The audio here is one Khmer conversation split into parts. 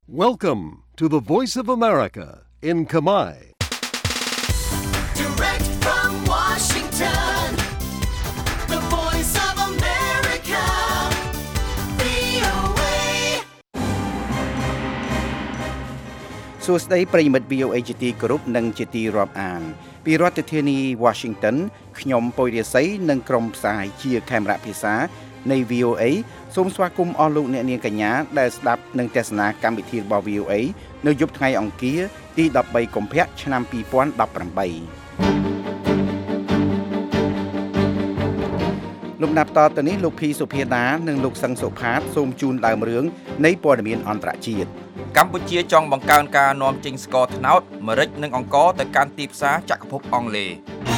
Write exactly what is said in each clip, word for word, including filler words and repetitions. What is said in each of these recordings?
Welcome to the Voice of America in Khmer. Direct from Washington, the Voice of America, វី អូ เอសួស្តីប្រិយមិត្ត វី អូ เอ ជាទីគោរពនិងជាទីរាប់អានពីរដ្ឋធានី Washington ខ្ញុំពុយរាសីនិងក្រុមផ្សាយជាខេមរៈភាសានៃ វី អូ เอ សូមស្វាគមន៍អស់លោកអ្នកនាងកញ្ញាដែលស្ដាប់និងទស្សនាកម្មវិធីរបស់ វី អូ เอ នៅយប់ថ្ងៃអង្គារទីដប់បីកុម្ភៈឆ្នាំពីរពាន់ដប់ប្រាំបីលំដាប់តទៅនេះលោកភីសុភាដានិងលោកសឹងសុផាតសូមជូនដើមរឿងនៃព័ត៌មានអន្តរជាតិកម្ពុជាចង់បង្កើនការនាំចេញស្ករត្នោតម្រេចនិងអង្ករទៅកាន់ទីផ្សារចក្រភពអង់គ្លេស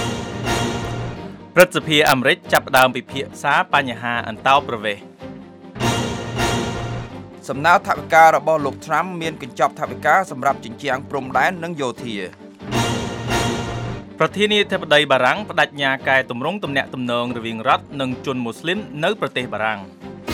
ព្រឹទ្ធសភាអាមេរិកចាប់ផ្ដើមពិភាក្សាបញ្ហាអន្តោប្រវេសន៍សំណើថវិការបស់លោក Trump មានកញ្ចប់ថវិកាសម្រាប់ជញ្ជាំងព្រំដែននិងយោធាប្រធានាធិបតីបារាំងបដិញ្ញាកែតម្រង់ទំនាក់ទំនងរវាងរដ្ឋនិងជនមូស្លីមនៅប្រទេសបារាំង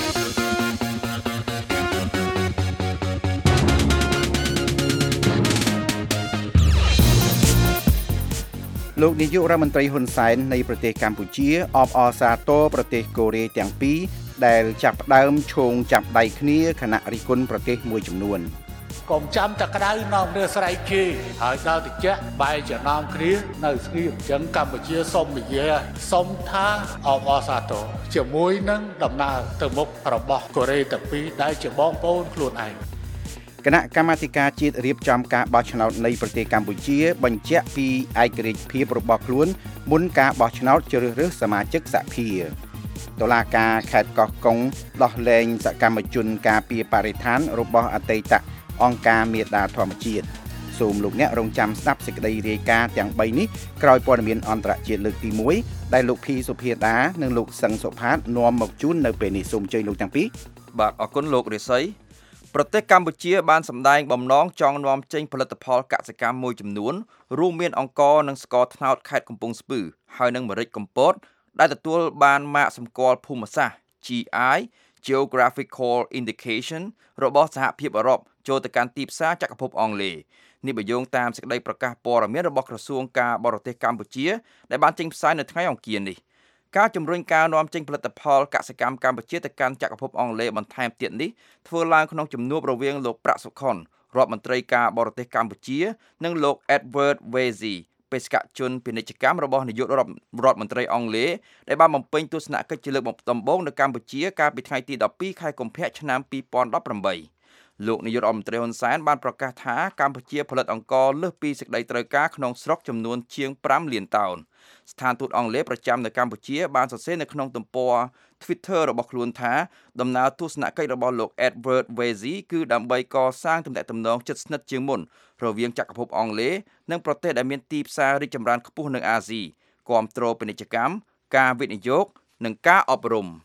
លោកនាយករដ្ឋមន្ត្រីហ៊ុនសែននៃប្រទេសកម្ពុជាអបអរសាទរប្រទេសកូរ៉េទាំងពីរដែលចាប់ផ្ដើមឈោងចាប់ដៃគ្នាខណៈរិះគន់ប្រទេសមួយចំនួនកុំចាំតែក្តៅនាំគ្នាស្រែកជេរហើយដល់តិចបែរជានាំគ្នានៅស្ងៀមអញ្ចឹងកម្ពុជាសូមនិយាយសូមថាអបអរសាទរជាមួយនឹងដំណើរទៅមុខរបស់កូរ៉េទាំងពីរដែលជាបងប្អូនខ្លួនឯងគណៈកម្មាធិការជាតិរៀបចំការបោះឆ្នោតនៃប្រទេសកម្ពុជាបញ្ជាក់ពីឯករាជ្យភាពរបស់ខ្លួនមុនការបោះឆ្នោតជ្រើសរើសសមាជិកសភាតុលាការខេត្តកោះកុងដោះលែងសកម្មជនការពារបរិស្ថានរបស់អតីតអង្គការមេដាធម្មជាតិសូមលោកអ្នករងចាំស្ដាប់សេចក្តីរាយការណ៍ទាំងបីនេះក្រោយព័ត៌មានអន្តរជាតិលើកទីមួយដែលលោកភីសុភាដានិងលោកសឹងសុផាតនាំមកជូននៅពេលនេះសូមអញ្ជើញលោកទាំងពីរបាទអរគុណលោករិស័យប្រទេសកម្ពុជាបានសម្ដែងបំណងចង់នាំចេញផលិតផលកសិកម្មមួយចំនួនរួមមានអង្ករនិងស្ករត្នោតខេត្តកំពង់ស្ពឺហើយនិងម្រេចកំពតដែលទទួលបានម៉ាកសម្គាល់ភូមិសាស្ត្រ ជី អាយ Geographical Indication របស់សហភាពអឺរ៉ុបចូលទៅកាន់ទីផ្សារចក្រភពអង់គ្លេសនេះបញ្យោងតាមសេចក្តីប្រកាសព័ត៌មានរបស់ក្រសួងការបរទេសកម្ពុជាដែលបានចេញផ្សាយនៅថ្ងៃអង្គារនេះការជំរុញការនាំចេញផលិតផលកសិកម្មកម្ពុជាទៅកាន់ចក្រភពអង់គ្លេសបន្ថែមទៀតនេះធ្វើឡើងក្នុងជំនួបរវាងលោកប្រាក់សុខុនរដ្ឋមន្ត្រីការបរទេសកម្ពុជានិងលោក Edward Wazy បេសកជនពាណិជ្ជកម្មរបស់នាយករដ្ឋមន្ត្រីអង់គ្លេសដែលបានបំពេញទស្សនកិច្ចជាលើកដំបូងនៅកម្ពុជាកាលពីថ្ងៃទីដប់ពីរខែកុម្ភៈឆ្នាំពីរពាន់ដប់ប្រាំបីលោកនាយករដ្ឋមន្ត្រីហ៊ុនសែនបានប្រកាសថាកម្ពុជាផលិតអង្ករលើសពីសេចក្តីត្រូវការក្នុងស្រុកចំនួនជាងប្រាំលានតោនស្ថានទូតអង់គ្លេសប្រចាំនៅកម្ពុជាបានសរសេរនៅក្នុងទំព័រ Twitter របស់ខ្លួនថាដំណើរទស្សនកិច្ចរបស់លោក Edward Wazy គឺដើម្បីកសាងទំនាក់ទំនងជិតស្និទ្ធជាងមុនរវាងចក្រភពអង់គ្លេសនិងប្រទេសដែលមានទីផ្សាររីកចម្រើនខ្ពស់នៅអាស៊ីគាំទ្រពាណិជ្ជកម្មការវិនិយោគនិងការអប់រំ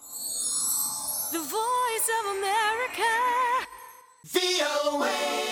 The Voice of America, វី អូ เอ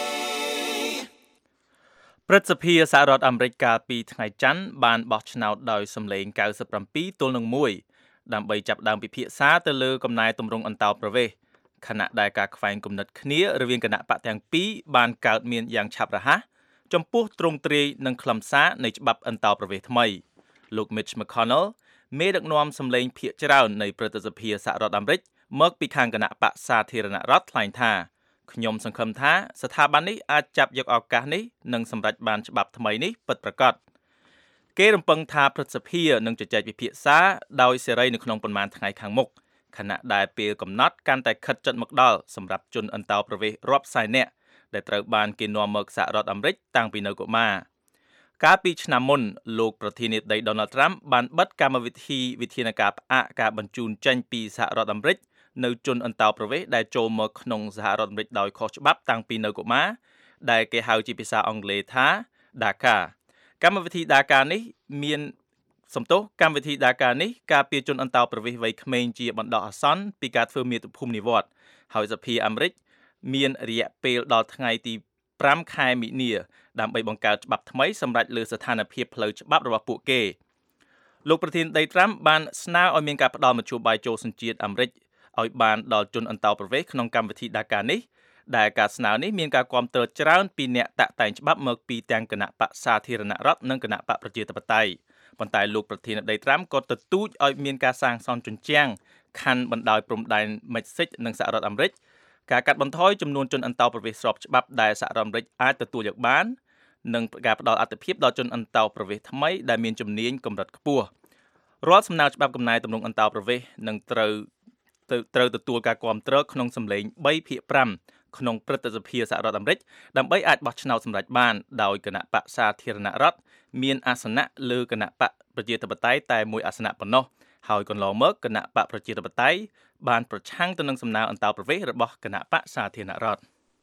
ព្រឹទ្ធសភាសហរដ្ឋអាមេរិកកាលពីថ្ងៃច័ន្ទបានបោះឆ្នោតដោយសម្លេងកៅសិបប្រាំពីរទល់នឹងមួយដើម្បីចាប់ផ្ដើមពិភាក្សាទៅលើកំណែទម្រង់អន្តោប្រវេសន៍ខណៈដែលការខ្វែងគំនិតគ្នារវាងគណៈបកទាំងពីរបានកើតមានយ៉ាងឆាប់រហ័សចំពោះទ្រង់ទ្រាយនិងខ្លឹមសារនៃច្បាប់អន្តោប្រវេសន៍ថ្មីលោក Mitch McConnell មេដឹកនាំសម្លេងភាគច្រើននៃព្រឹទ្ធសភាសហរដ្ឋអាមេរិកមកពីខាងគណៈបកសាធារណរដ្ឋថ្លែងថាខ្ញុំសង្ឃឹមថាស្ថាប័ននេះអាចចាប់យកឱកាសនេះនិងសម្រេចបានច្បាប់ថ្មីនេះពិតប្រាកដគេរំពឹងថាព្រឹទ្ធសភានឹងជជែកពិភាក្សាដោយសេរីនៅក្នុងប៉ុន្មានថ្ងៃខាងមុខខណៈដែលពេលកំណត់កាន់តែខិតជិតមកដល់សម្រាប់ជនអន្តោប្រវេសន៍រាប់សែននាក់ដែលត្រូវបានគេនាំមកសហរដ្ឋអាមេរិកតាំងពីនៅកុមារកាលពីឆ្នាំមុនលោកប្រធានាធិបតី Donald Trump បានបិទកម្មវិធីវិធានការផ្អាកការបញ្ជូនចេញពីសហរដ្ឋអាមេរិកនៅជនអន្តោប្រវេសន៍ដែលចូលមកក្នុងសហរដ្ឋអាមេរិកដោយខុសច្បាប់តាំងពីនៅកុមារដែលគេហៅជាភាសាអង់គ្លេសថា DACA កម្មវិធី DACA នេះមានសំទោសកម្មវិធី DACA នេះការពារជនអន្តោប្រវេសន៍វ័យក្មេងជាបណ្ដោះអាសន្នពីការធ្វើមាតុភូមិនិវត្តន៍ហើយសភាអាមេរិកមានរយៈពេលដល់ថ្ងៃទីប្រាំខែមិនិនាដើម្បីបង្កើតច្បាប់ថ្មីសម្រាប់លើស្ថានភាពផ្លូវច្បាប់របស់ពួកគេលោកប្រធានាធិបតី Trump បានស្នើឲ្យមានការផ្តល់មធ្យោបាយចូលសញ្ជាតិអាមេរិកឲ្យបានដល់ជនអន្តោប្រវេសន៍ក្នុងកម្មវិធី DACA នេះដែលការស្នើនេះមានការគាំទ្រច្រើនពីអ្នកតាក់តែងច្បាប់មកពីទាំងគណៈបក្សសាធារណរដ្ឋនិងគណៈបកប្រជាធិបតេយ្យប៉ុន្តែលោកប្រធានាធិបតីត្រាំក៏ទទូចឲ្យមានការសាងសង់ជញ្ជាំងខណ្ឌបណ្ដោយព្រំដែនមិចស៊ិកនិងសហរដ្ឋអាមេរិកការកាត់បន្ថយចំនួនជនអន្តោប្រវេសន៍ស្របច្បាប់ដែលសហរដ្ឋអាមេរិកអាចទទួលយកបាននិងការផ្ដល់អាទិភាពដល់ជនអន្តោប្រវេសន៍ថ្មីដែលមានជំនាញកម្រិតខ្ពស់រាល់សំណើច្បាប់កំណែទម្រង់អន្តោប្រវេសន៍នឹងត្រូវត្រូវទទួលការគាំទ្រក្នុងសម្លេង3ភាគ5ក្នុងព្រឹទ្ធសភាសហរដ្ឋអាមេរិកដើម្បីអាចបោះឆ្នោតសម្រេចបានដោយគណៈបក្សសាធារណរដ្ឋមានអាសនៈលើគណៈបកប្រជាធិបតេយ្យតែមួយអាសនៈប៉ុណ្ណោះហើយកន្លងមកគណៈបកប្រជាធិបតេយ្យបានប្រឆាំងទៅនឹងសំណើអន្តោប្រវេសន៍របស់គណៈបកសាធារណរដ្ឋ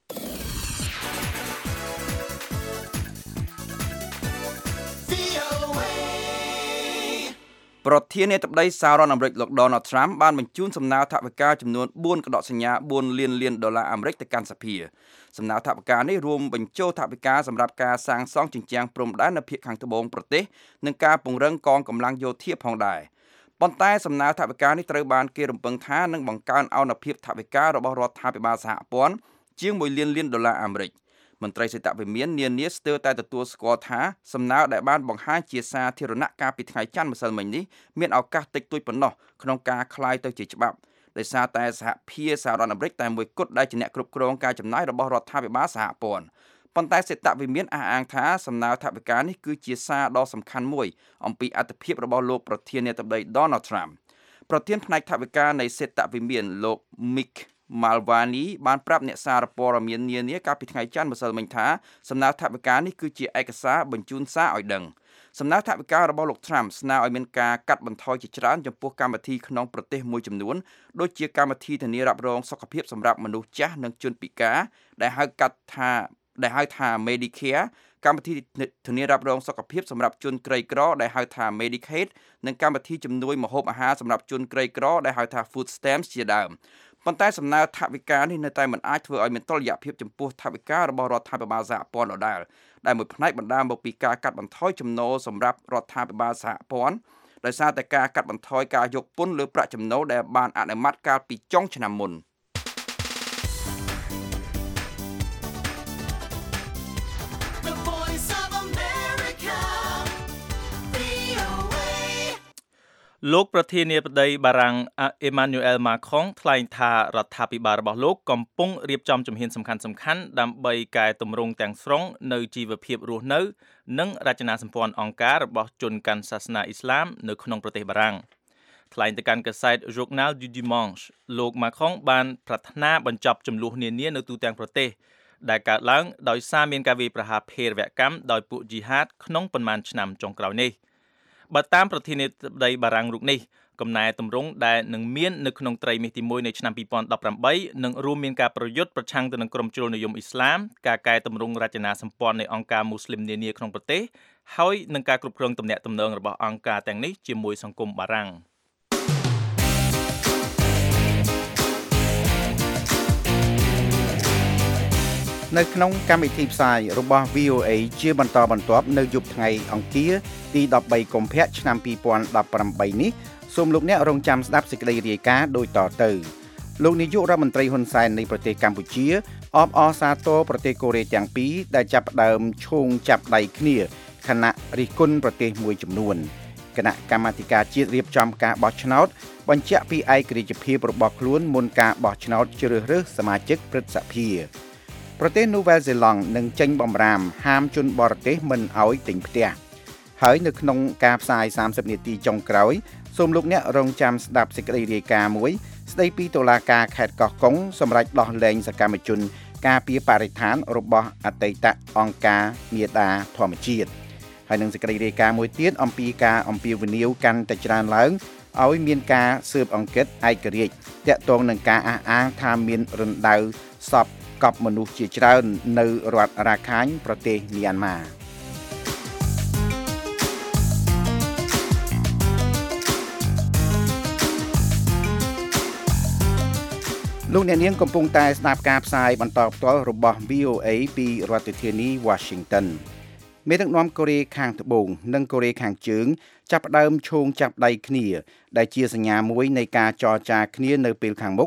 ប្រធានាធិបតីសហរដ្ឋអាមេរិកលោក Donald Trump បានបញ្ជូនសំណើថវិកាចំនួនបួនកដកសញ្ញា4លានលានដុល្លារអាមេរិកទៅកាន់សភាសំណើថវិកានេះរួមបញ្ចូលថវិកាសម្រាប់ការសាងសង់ជញ្ជាំងព្រំដែននៅភាគខាងត្បូងប្រទេសនិងការពង្រឹងកងកម្លាំងយោធាផងដែរប៉ុន្តែសំណើថវិកានេះត្រូវបានគេរំពឹងថានឹងបង្កើនអនុភាពថវិការបស់រដ្ឋាភិបាលសហព័ន្ធជាងមួយលានលានដុល្លារអាមេរិកមន្ត្រីសេដ្ឋវិមាននានាស្ទើរតែទទួលស្គាល់ថាសំណើដែលបានបង្ហាញជាសាធារណៈកាលពីថ្ងៃច័ន្ទម្សិលមិញនេះមានឱកាសតិចតួចប៉ុណ្ណោះក្នុងការคลายទៅជាច្បាប់ដោយសារតែសហភាគសហរដ្ឋអាមេរិកតែមួយគត់ដែលជាអ្នកគ្រប់គ្រងការចំណាយរបស់រដ្ឋាភិបាលសហព័ន្ធប៉ុន្តែសេដ្ឋវិមានអះអាងថាសំណើថវិកានេះគឺជាសារដ៏សំខាន់មួយអំពីអត្ថប្រយោជន៍របស់លោកប្រធានាធិបតី Donald Trump ប្រធានផ្នែកថវិកានៃសេដ្ឋវិមានលោក Mick Malvani បានប្រាប់អ្នកសារព័ត៌មាននានាកាលពីថ្ងៃច័ន្ទម្សិលមិញថាសំណើថវិកានេះគឺជាឯកសារបញ្ជូនសារឲ្យដឹងសំណើថវិការបស់លោក Trump ស្នើឲ្យមានការកាត់បន្ថយជាច្រើនចំពោះកម្មវិធីក្នុងប្រទេសមួយចំនួនដូចជាកម្មវិធីធានារ៉ាប់រងសុខភាពសម្រាប់មនុស្សចាស់និងជនពិការដែលហៅកាត់ថាដែលហៅថា Medicare កម្មវិធីធានារ៉ាប់រងសុខភាពសម្រាប់ជនក្រីក្រដែលហៅថា Medicaid និងកម្មវិធីជំនួយម្ហូបអាហារសម្រាប់ជនក្រីក្រដែលហៅថា Food Stamps ជាដើមប៉ុន្តែសំណើថវិកានេះនៅតែមិនអាចធ្វើឲ្យមានតុល្យភាពចំពោះថវិការបស់រដ្ឋាភិបាលសហព័ន្ធដដែលដែលមួយផ្នែកបណ្ដាលមកពីការកាត់បន្ថយចំណូលសម្រាប់រដ្ឋាភិបាលសហព័ន្ធដោយសារតែការកាត់បន្ថយការយកពន្ធលើប្រាក់ចំណូលដែលបានអនុម័តកាលពីចុងឆ្នាំមុនលោកប្រធានាធិបតីបារាំង Emmanuel Macron ថ្លែងថារដ្ឋាភិបាលរបស់លោកកំពុងរៀបចំជំហានសំខាន់ៗដើម្បីកែតម្រង់ទាំងស្រុងនៅជីវភាពរស់នៅនិងរចនាសម្ព័ន្ធអង្គការរបស់ជនកាន់សាសនាអ៊ីស្លាមនៅក្នុងប្រទេសបារាំងថ្លែងទៅកាន់កាសែត Journal du Dimanche លោក Macron បានប្រាថ្នាបញ្ចប់ចំនួននានានៅទូទាំងប្រទេសដែលកើតឡើងដោយសារមានការវាយប្រហារភេរវកម្មដោយពួកជីហាតក្នុងប៉ុន្មានឆ្នាំចុងក្រោយនេះបើតាមប្រធានាធិបតីបារាំងរូបនេះកំណែទម្រង់ដែលនឹងមាននៅក្នុងត្រីមាសទី1នៃឆ្នាំពីរពាន់ដប់ប្រាំបីនឹងរួមមានការប្រយុទ្ធប្រឆាំងទៅនឹងក្រុមជ្រុលនិយមអ៊ីស្លាមការកែតម្រង់រចនាសម្ព័ន្ធនៃអង្គការមូស្លីមនានាក្នុងប្រទេសហើយនឹងការគ្រប់គ្រងទំនាក់ទំនងរបស់អង្គការទាំងនេះជាមួយសង្គមបារាំងនៅក្នុងកម្មវិធីផ្សាយរបស់ វី អូ អេ ជាបន្តបន្ទាប់នៅយប់ថ្ងៃអង្គារទីដប់បីកុម្ភៈឆ្នាំពីរពាន់ដប់ប្រាំបីនេះសូមលោកអ្នករងចាំស្ដាប់សេចក្តីរាយការណ៍ដូចតទៅលោកនាយករដ្ឋមន្ត្រីហ៊ុនសែននៃប្រទេសកម្ពុជាអបអរសាទរប្រទេសកូរ៉េទាំងពីរដែលចាប់ផ្ដើមឈោងចាប់ដៃគ្នាខណៈរិះគន់ប្រទេសមួយចំនួនគណៈកម្មាធិការជាតិរៀបចំការបោះឆ្នោតបញ្ជាក់ពីឯករាជ្យភាពរបស់ខ្លួនមុនការបោះឆ្នោតជ្រើសរើសសមាជិកព្រឹទ្ធសភាប្រទេសនូវែលសេឡង់នឹងចេញបំរាមហាមជនបរទេសមិនឲ្យទិញផ្ទះហើយនៅក្នុងការផ្សាយសាមសិបនាទីចុងក្រោយសូមលោកអ្នករងចាំស្ដាប់សេចក្តីរាយការណ៍មួយស្ដីពីតុលាការខេត្តកោះកុងសម្រាប់ដោះលែងសកម្មជនការពារបរិស្ថានរបស់អតីតអង្គការមាតាធម្មជាតិហើយនឹងសេចក្តីរាយការណ៍មួយទៀតអំពីការអំពាវនាវកាន់តែច្រើនឡើងឲ្យមានការស៊ើបអង្កេតឯករាជ្យទាក់ទងនឹងការអះអាងថាមានរណ្ដៅសពកប់មនុស្សជាច្រើននៅរដ្ឋរ៉ាខាញ់ប្រទេសមីយ៉ាន់ម៉ាលោកអ្នកនាងកំពុងតែស្ដាប់ការផ្សាយបន្តផ្ទាល់របស់ វី អូ អេ ពីរដ្ឋធានី Washington មេដឹកនាំកូរ៉េខាងត្បូងនិងកូរ៉េខាងជើងចាប់ផ្ដើមឈោងចាប់ដៃគ្នាដែលជាសញ្ញាមួយនៃការចរចាគ្នានៅពេលខាងមុខ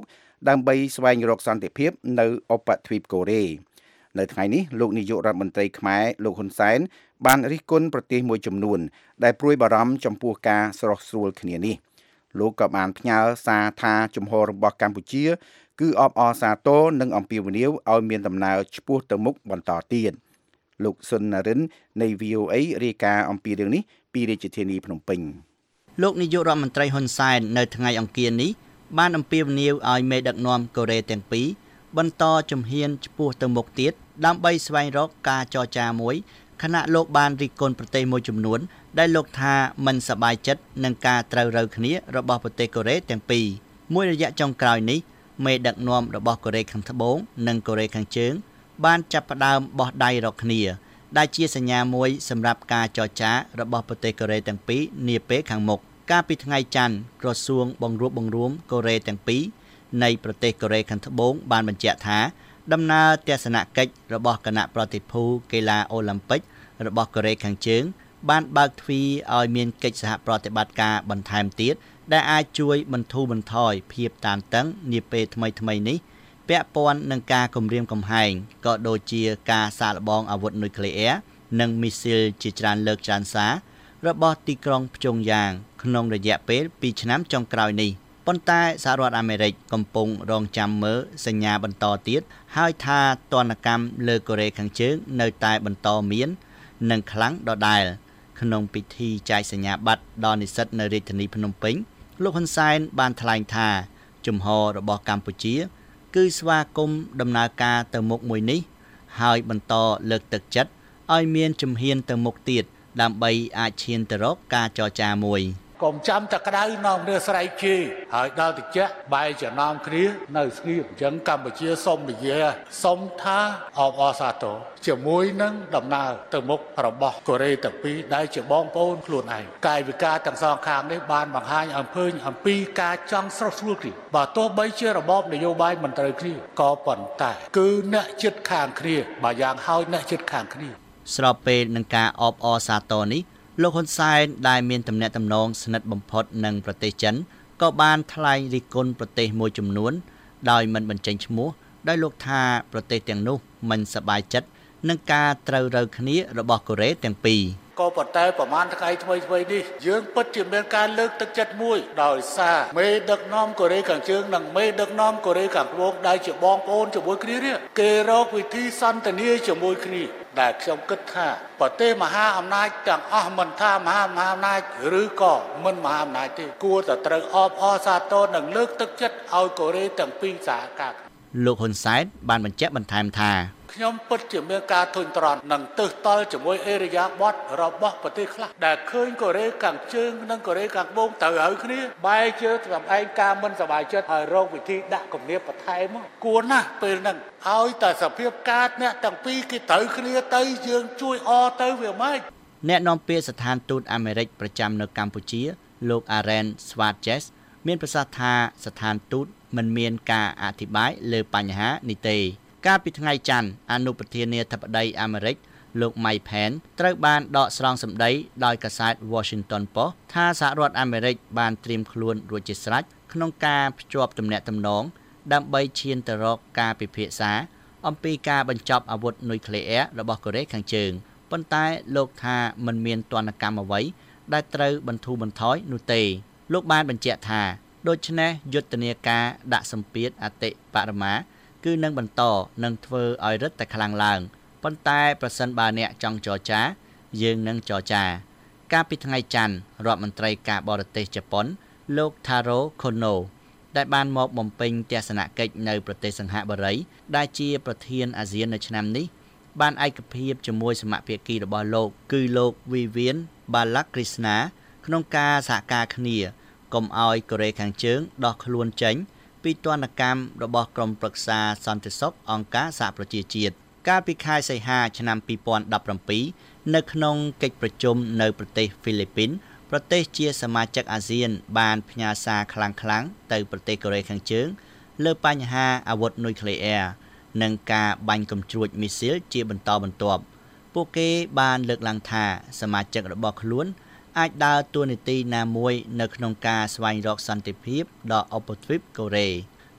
ដើម្បីស្វែងរកសន្តិភាពនៅឧបទ្វីបកូរ៉េនៅថ្ងៃនេះលោកនាយករដ្ឋមន្ត្រីខ្មែរលោកហ៊ុនសែនបានរិះគន់ប្រទេសមួយចំនួនដែលព្រួយបារម្ភចំពោះការស្រោះស្រួលគ្នានេះលោកក៏បានផ្ញើសារថាជំហររបស់កម្ពុជាគឺអបអរសាទរនិងអំពាវនាវឲ្យមានដំណើរឆ្ពោះទៅមុខបន្តទៀតលោកសុននរិននៃ វី អូ អេ រាយការណ៍អំពីរឿងនេះពីរាជធានីភ្នំពេញលោកនាយករដ្ឋមន្ត្រីហ៊ុនសែននៅថ្ងៃអង្គារនេះបានអំពាវនាវឲ្យមេដឹកនាំកូរ៉េទាំងពីរបន្តជំហានឆ្ពោះទៅមុខទៀតដើម្បីស្វែងរកការចរចាមួយខណៈលោកបានរិះគន់ប្រទេសមួយចំនួនដែលលោកថាមិនសប្បាយចិត្តនឹងការត្រូវរើគ្នារបស់ប្រទេសកូរ៉េទាំងពីរមួយរយៈចុងក្រោយនេះមេដឹកនាំរបស់កូរ៉េខាងត្បូងនិងកូរ៉េខាងជើងបានចាប់ផ្ដើមបោះដៃរកគ្នាដែលជាសញ្ញាមួយសម្រាប់ការចរចារបស់ប្រទេសកូរ៉េទាំងពីរនាពេលខាងមុខកាលពីថ្ងៃច័ន្ទក្រសួងបង្រួបបង្រួមកូរ៉េទាំងពីរនៃប្រទេសកូរ៉េខាងត្បូងបានបញ្ជាក់ថាដំណើរទស្សនកិច្ចរបស់គណៈប្រតិភូកីឡាអូឡ িম্প ិករបស់កូរ៉េខាងជើងបានបើកទ្វារឲ្យមានកិច្ចសហប្រតិបត្តិការបន្ថែមទៀតដែលអាចជួយបន្ធូរបន្ថយភាពតានតឹងនាពេលថ្មីៗនេះពាក់ព័ន្ធនឹងការគំរាមកំហែងក៏ដូចជាការសាកល្បងអាវុធនុយក្លេអ៊ែរនិងមីស៊ីលជាច្រើនលើកច្រើនសាររបស់ទីក្រុងព្យុងយ៉ាងក្នុងរយៈពេលពីរឆ្នាំចុងក្រោយនេះប៉ុន្តែសហរដ្ឋអាមេរិកកំពុងរងចាំមើលសញ្ញាបន្តទៀតហើយថាទណ្ឌកម្មលើកូរ៉េខាងជើងនៅតែបន្តមាននិងខ្លាំងដដែលក្នុងពិធីចែកសញ្ញាបត្រដល់និស្សិតនៅរាជធានីភ្នំពេញលោកហ៊ុនសែនបានថ្លែងថាជំហររបស់កម្ពុជាគឺស្វាគមន៍ដំណើរការទៅមុខមួយនេះហើយបន្តលើកទឹកចិត្តឲ្យមានជំហានទៅមុខទៀតដើម្បីអាចឈានទៅរកការចរចាមួយកុំចាំតែក្តៅនាំគ្នាស្រែកជេរហើយដល់តិចបែរចំណោមគ្នានៅស្ងៀមអញ្ចឹងកម្ពុជាសូមនិយាយសូមថាអបអរសាទរជាមួយនឹងដំណើរទៅមុខរបស់កូរ៉េទាំងពីរដែលជាបងប្អូនខ្លួនឯងកាយវិការទាំងសងខាងនេះបានបង្ហាញអំពើអំពីការចង់ស្រោះស្រួលគ្នាបើទោះបីជារបបនយោបាយមិនត្រូវគ្នាក៏ប៉ុន្តែគឺអ្នកចិត្តខាងគ្នាបើយ៉ាងហោចអ្នកចិត្តខាងគ្នាស្របពេលនឹងការអបអរសាទរនេះលោកហ៊ុនសែនដែលមានទំនាក់ទំនងស្និទ្ធបំផុតនឹងប្រទេសចិនក៏បានថ្លែងរិះគន់ប្រទេសមួយចំនួនដោយមិនបញ្ចេញឈ្មោះដោយលោកថាប្រទេសទាំងនោះមិនសប្បាយចិត្តនឹងការត្រូវរើគ្នារបស់កូរ៉េទាំងពីរក៏ប៉ុន្តែប្រហែលថ្ងៃថ្មីថ្មីនេះយើងពិតជាមានការលើកទឹកចិត្តមួយដោយសារមេដឹកនាំកូរ៉េខាងជើងនិងមេដឹកនាំកូរ៉េខាងត្បូងដែលជាបងប្អូនជាមួយគ្នានេះគេរកវិធីសន្ទនាជាមួយគ្នាដែលខ្ញុំគិតថាប្រទេសមហាអំណាចទាំងអស់មិនថាមហាមហាអំណាចឬក៏មិនមហាអំណាចទេគួរតែត្រូវអបអរសាទរនិងលើកទឹកចិត្តឲ្យកូរ៉េទាំងពីរសហការលោកហ៊ុនសែនបានបញ្ជាក់បន្ថែមថាខ្ញុំពិតជាមានការធុញទ្រាន់និងទើសតល់ជាមួយអេរយាប័តរបស់ប្រទេសខ្លះដែលឃើញកូរ៉េខាងជើងនិងកូរ៉េខាងត្បូងទៅហើយគ្នាបែរជាសម្ដែងការមិនសប្បាយចិត្តហើយរកវិធីដាក់គំនាបបន្ថែមគួរណាស់ពេលហ្នឹងឲ្យតែសភាពការអ្នកទាំងពីរគេត្រូវគ្នាទៅយើងជួយអទៅវាម៉េចអ្នកនាំពាក្យស្ថានទូតអាមេរិកប្រចាំនៅកម្ពុជាលោក Aaron Swartz មានប្រសាសន៍ថាស្ថានទូតមិនមានការអធិប្បាយលើបញ្ហានេះទេកាលពីថ្ងៃច័ន្ទអនុប្រធានាធិបតីអាមេរិកលោក Mike Pence ត្រូវបានដកស្រង់សម្ដីដោយកាសែត Washington Post ថាសហរដ្ឋអាមេរិកបានត្រៀមខ្លួនរួចជាស្រេចក្នុងការភ្ជាប់ទំនាក់ទំនងដើម្បីឈានទៅរកការពិភាក្សាអំពីការបញ្ចប់អាវុធនុយក្លេអ៊ែររបស់កូរ៉េខាងជើងប៉ុន្តែលោកថាមិនមានទណ្ឌកម្មអ្វីដែលត្រូវបន្ធូរបន្ថយនោះទេលោកបានបញ្ជាក់ថាដូច្នេះយុទ្ធនាការដាក់សម្ពាធអតិបរមាគឺនឹងបន្តនឹងធ្វើឲ្យរឹតតែខ្លាំងឡើងប៉ុន្តែប្រសិនបើអ្នកចង់ចរចាយើងនឹងចរចាកាលពីថ្ងៃច័ន្ទរដ្ឋមន្ត្រីការបរទេសជប៉ុនលោក Taro Kono ដែលបានមកបំពេញទស្សនកិច្ចនៅប្រទេសសិង្ហបុរីដែលជាប្រធានអាស៊ាននៅឆ្នាំនេះបានឯកភាពជាមួយសមាភាគីរបស់លោកគឺលោក Vivian Balakrishna ក្នុងការសហការគ្នាកុំឲ្យកូរ៉េខាងជើងដោះខ្លួនចេញពីទណ្ឌកម្មរបស់ក្រុមប្រឹក្សាសន្តិសុខអង្គការសហប្រជាជាតិកាលពីខែសីហាឆ្នាំពីរពាន់ដប់ប្រាំពីរនៅក្នុងកិច្ចប្រជុំនៅប្រទេសហ្វីលីពីនប្រទេសជាសមាជិកអាស៊ានបានផ្ញើសារខ្លាំងៗទៅប្រទេសកូរ៉េខាងជើងលើបញ្ហាអាវុធនុយក្លេអ៊ែរនិងការបាញ់កំជ្រួចមីស៊ីលជាបន្តបន្ទាប់ពួកគេបានលើកឡើងថាសមាជិករបស់ខ្លួនអាចដើរតួនាទីណាមួយនៅក្នុងការស្វែងរកសន្តិភាពដល់ឧបទ្វីបកូរ៉េ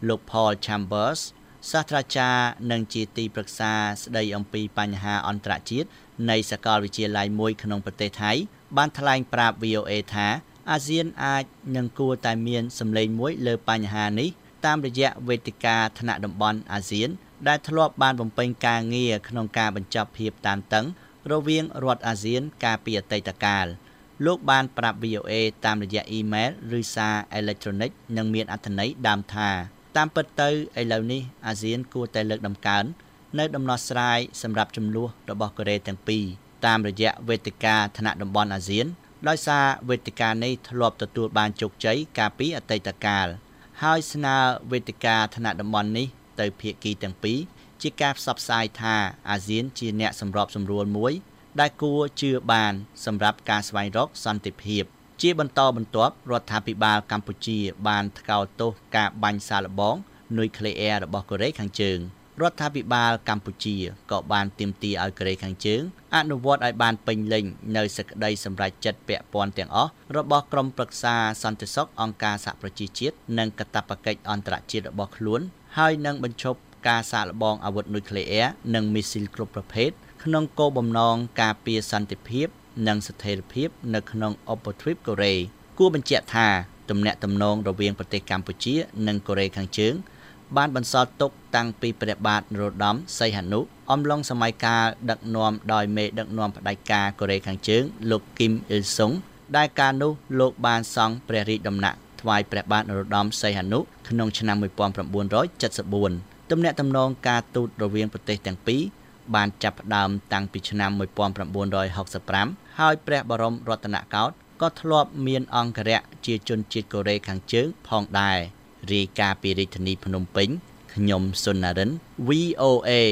លោក Paul Chambers សាស្ត្រាចារ្យនិងជាទីប្រឹក្សាស្ដីអំពីបញ្ហាអន្តរជាតិនៃសាកលវិទ្យាល័យមួយក្នុងប្រទេសថៃបានថ្លែងប្រាប់ វី អូ អេ ថាអាស៊ានអាចនឹងគួរតែមានសម្លេងមួយលើបញ្ហានេះតាមរយៈវេទិកាថ្នាក់តំបន់អាស៊ានដែលធ្លាប់បានបំពេញការងារក្នុងការបញ្ចប់ភាពតានតឹងរវាងរដ្ឋអាស៊ានកាលពីអតីតកាលលោកបានប្រាប់ វី អូ អេ តាមរយៈអ៊ីមែលឬសារអេឡិចត្រូនិកនិងមានអត្ថន័យដើមថាតាមពិតទៅឥឡូវនេះអាស៊ានគួរតែលើកដំកើងនៅដំណោះស្រាយសម្រាប់ចំនួនរបស់កូរ៉េទាំងពីរតាមរយៈវេទិកាថ្នាក់តំបន់អាស៊ានដោយសារវេទិកានេះធ្លាប់ទទួលបានជោគជ័យកាលពីអតីតកាលហើយស្នើវេទិកាថ្នាក់តំបន់នេះទៅភាគីទាំងពីរជាការផ្សព្វផ្សាយថាអាស៊ានជាអ្នកសម្របសម្រួលមួយដែលគួរជឿបានសម្រាប់ការស្វែងរកសន្តិភាពជាបន្តបន្ទាប់រដ្ឋាភិបាលកម្ពុជាបានថ្កោលទោសការបាញ់សាកល្បងនុយក្លេអ៊ែររបស់កូរ៉េខាងជើងរដ្ឋាភិបាលកម្ពុជាក៏បានទាមទារឲ្យកូរ៉េខាងជើងអនុវត្តឲ្យបានពេញលេញនៅសេចក្តីសម្រេចចិត្តពាក់ព័ន្ធទាំងអស់របស់ក្រុមប្រឹក្សាសន្តិសុខអង្គការសហប្រជាជាតិនិងកាតព្វកិច្ចអន្តរជាតិរបស់ខ្លួនហើយនឹងបញ្ឈប់ការសាកល្បងអាវុធនុយក្លេអ៊ែរនិងមីស៊ីលគ្រប់ប្រភេទក្នុងគោលបំណងការពារសន្តិភាពនិងស្ថិរភាពនៅក្នុងឧបទ្វីបកូរ៉េគួរបញ្ជាក់ថាទំនាក់ទំនងរវាងប្រទេសកម្ពុជានិងកូរ៉េខាងជើងបានបន្សល់ទុកតាំងពីព្រះបាទនរោត្តមសីហនុអំឡុងសម័យកាលដឹកនាំដោយមេដឹកនាំផ្ដាច់ការកូរ៉េខាងជើងលោកគីមអ៊ីលសុងដែលកាលនោះលោកបានសង់ព្រះរាជដំណាក់ថ្វាយព្រះបាទនរោត្តមសីហនុក្នុងឆ្នាំmột nghìn chín trăm七十四ទំនាក់ទំនងការទូតរវាងប្រទេសទាំងពីរបានចាប់ផ្ដើមតាំងពីឆ្នាំmột nghìn chín trăm sáu mươi lămហើយព្រះបរមរតនកោដ្ឋក៏ធ្លាប់មានអង្គរៈជាជនជាតិកូរ៉េខាងជើងផងដែររាយការណ៍ពីរាជធានីភ្នំពេញខ្ញុំសុននរិន វី អូ អេ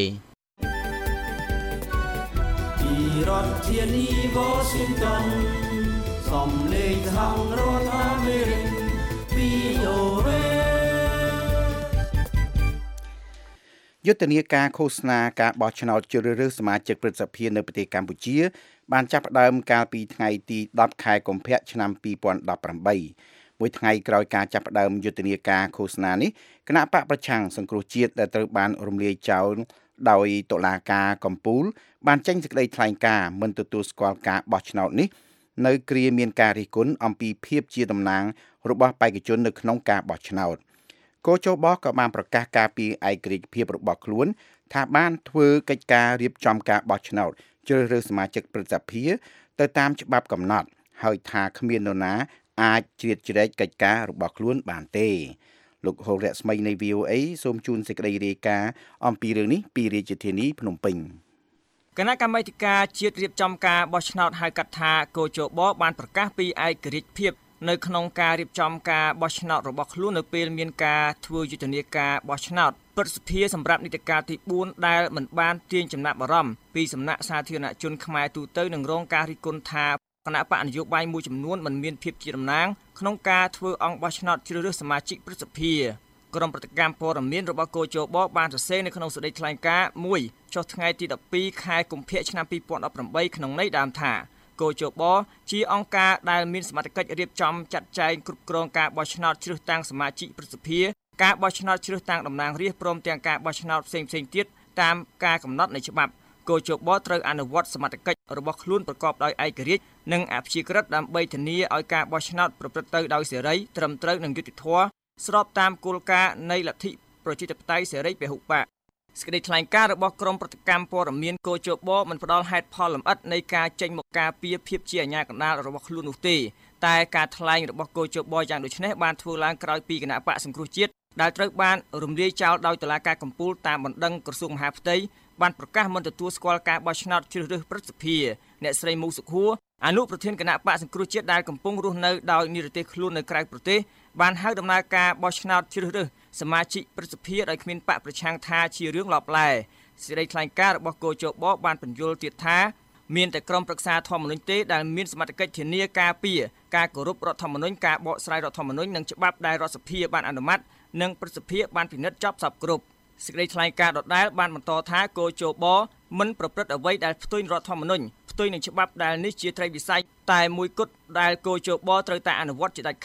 ពីរដ្ឋធានី Washington សំឡេងសហរដ្ឋអាមេរិក វី អូ អេយុទ្ធនាការឃោសនាការបោះឆ្នោតជ្រើសរើសសមាជិកព្រឹទ្ធសភានៅប្រទេសកម្ពុជាបានចាប់ផ្ដើមកាលពីថ្ងៃទីដប់ខែកុម្ភៈឆ្នាំពីរពាន់ដប់ប្រាំបីមួយថ្ងៃក្រោយការចាប់ផ្ដើមយុទ្ធនាការឃោសនានេះគណៈបកប្រឆាំងសង្គ្រោះជាតិដែលត្រូវបានរំលាយចោលដោយតុលាការកំពូលបានចេញសេចក្តីថ្លែងការណ៍មិនទទួលស្គាល់ការបោះឆ្នោតនេះនៅគ្រាមានការរិះគន់អំពីភាពជាតំណាងរបស់បេក្ខជននៅក្នុងការបោះឆ្នោតកោជបក៏បានប្រកាសការពីឯករាជ្យភាពរបស់ខ្លួនថាបានធ្វើកិច្ចការរៀបចំការបោះឆ្នោតជ្រើសរើសសមាជិកព្រឹទ្ធសភាទៅតាមច្បាប់កំណត់ហើយថាគ្មាននរណាអាចជ្រៀតជ្រែកកិច្ចការរបស់ខ្លួនបានទេលោកហុលរស្មីនៃ វី អូ អេ សូមជូនសេចក្តីរាយការណ៍អំពីរឿងនេះពីរាជធានីភ្នំពេញគណៈកម្មាធិការជាតិរៀបចំការបោះឆ្នោតហៅកាត់ថាកោជបបានប្រកាសពីឯករាជ្យភាពនៅក្នុងការរៀបចំការបោះឆ្នោតរបស់ខ្លួននៅពេលមានការធ្វើយុទ្ធនាការបោះឆ្នោតព្រឹទ្ធសភាសម្រាប់នីតិកាលទីបួនដែលមិនបានទាញចំណាប់អារម្មណ៍ពីសំណាក់សាធារណជនខ្មែរទូទៅនឹងរងការរិះគន់ថាគណៈបកនយោបាយមួយចំនួនមិនមានភាពជាតំណាងក្នុងការធ្វើអង្គបោះឆ្នោតជ្រើសរើសសមាជិកព្រឹទ្ធសភាក្រុមប្រតិកម្មព័ត៌មានរបស់កោជបបានសរសេរនៅក្នុងសេចក្តីថ្លែងការណ៍មួយចុះថ្ងៃទីដប់ពីរខែកុម្ភៈឆ្នាំពីរពាន់ដប់ប្រាំបីក្នុងន័យដើមថាកោជបជាអង្គការដែលមានសមត្ថកិច្ចរៀបចំចាត់ចែងគ្រប់គ្រងការបោះឆ្នោតជ្រើសតាំងសមាជិកព្រឹទ្ធសភាការបោះឆ្នោតជ្រើសតាំងតំណាងរាស្ត្រព្រមទាំងការបោះឆ្នោតផ្សេងៗទៀតតាមការកំណត់នៃច្បាប់កោជបត្រូវអនុវត្តសមត្ថកិច្ចរបស់ខ្លួនប្រកបដោយឯករាជ្យនិងអព្យាក្រឹតដើម្បីធានាឲ្យការបោះឆ្នោតប្រព្រឹត្តទៅដោយសេរីត្រឹមត្រូវនិងយុត្តិធម៌ស្របតាមគោលការណ៍នៃលទ្ធិប្រជាធិបតេយ្យសេរីពហុបកសេចក្តីថ្លែងការណ៍របស់ក្រមប្រតិកម្មព័ត៌មានកោជបមិនផ្ដល់ហេតុផលលម្អិតនៃការចេញមកការពារភាពជាអាជ្ញាកណ្ដាលរបស់ខ្លួននោះទេតែការថ្លែងរបស់កោជបយ៉ាងដូចនេះបានធ្វើឡើងក្រោយពីគណៈបកសង្គ្រោះជាតិដែលត្រូវបានរំលាយចោលដោយតុលាការកំពូលតាមបណ្ដឹងក្រសួងមហាផ្ទៃបានប្រកាសមិនទទួលស្គាល់ការបោះឆ្នោតជ្រើសរើសព្រឹទ្ធសភាអ្នកស្រីមូសុខួរអនុប្រធានគណៈបកសង្គ្រោះជាតិដែលកំពុងរស់នៅដោយនិរទេសខ្លួននៅក្រៅប្រទេសបានហៅដំណើរការបោះឆ្នោតជ្រើសរើសសមាជិកព្រឹទ្ធសភាដោយគ្មានបកប្រឆាំងថាជារឿងឡបឡែសេចក្តីថ្លែងការណ៍របស់កោជបបានបញ្យល់ទៀតថាមានតែក្រុមប្រឹក្សាធម្មនុញ្ញទេដែលមានសមត្ថកិច្ចធានាការពារការគោរពរដ្ឋធម្មនុញ្ញការបកស្រាយរដ្ឋធម្មនុញ្ញនិងច្បាប់ដែលរដ្ឋសភាបានអនុម័តនិងព្រឹទ្ធសភាបានពិនិត្យចប់សពគ្រប់សេចក្តីថ្លែងការណ៍ដដែលបានបន្តថាកោជបមិនប្រព្រឹត្តអ្វីដែលផ្ទុយរដ្ឋធម្មនុញ្ញផ្ទុយនឹងច្បាប់ដែលនេះជាត្រីវិស័យតែមួយគត់ដែលកោជបត្រូវតែអនុវត្តជាដាច់ខាត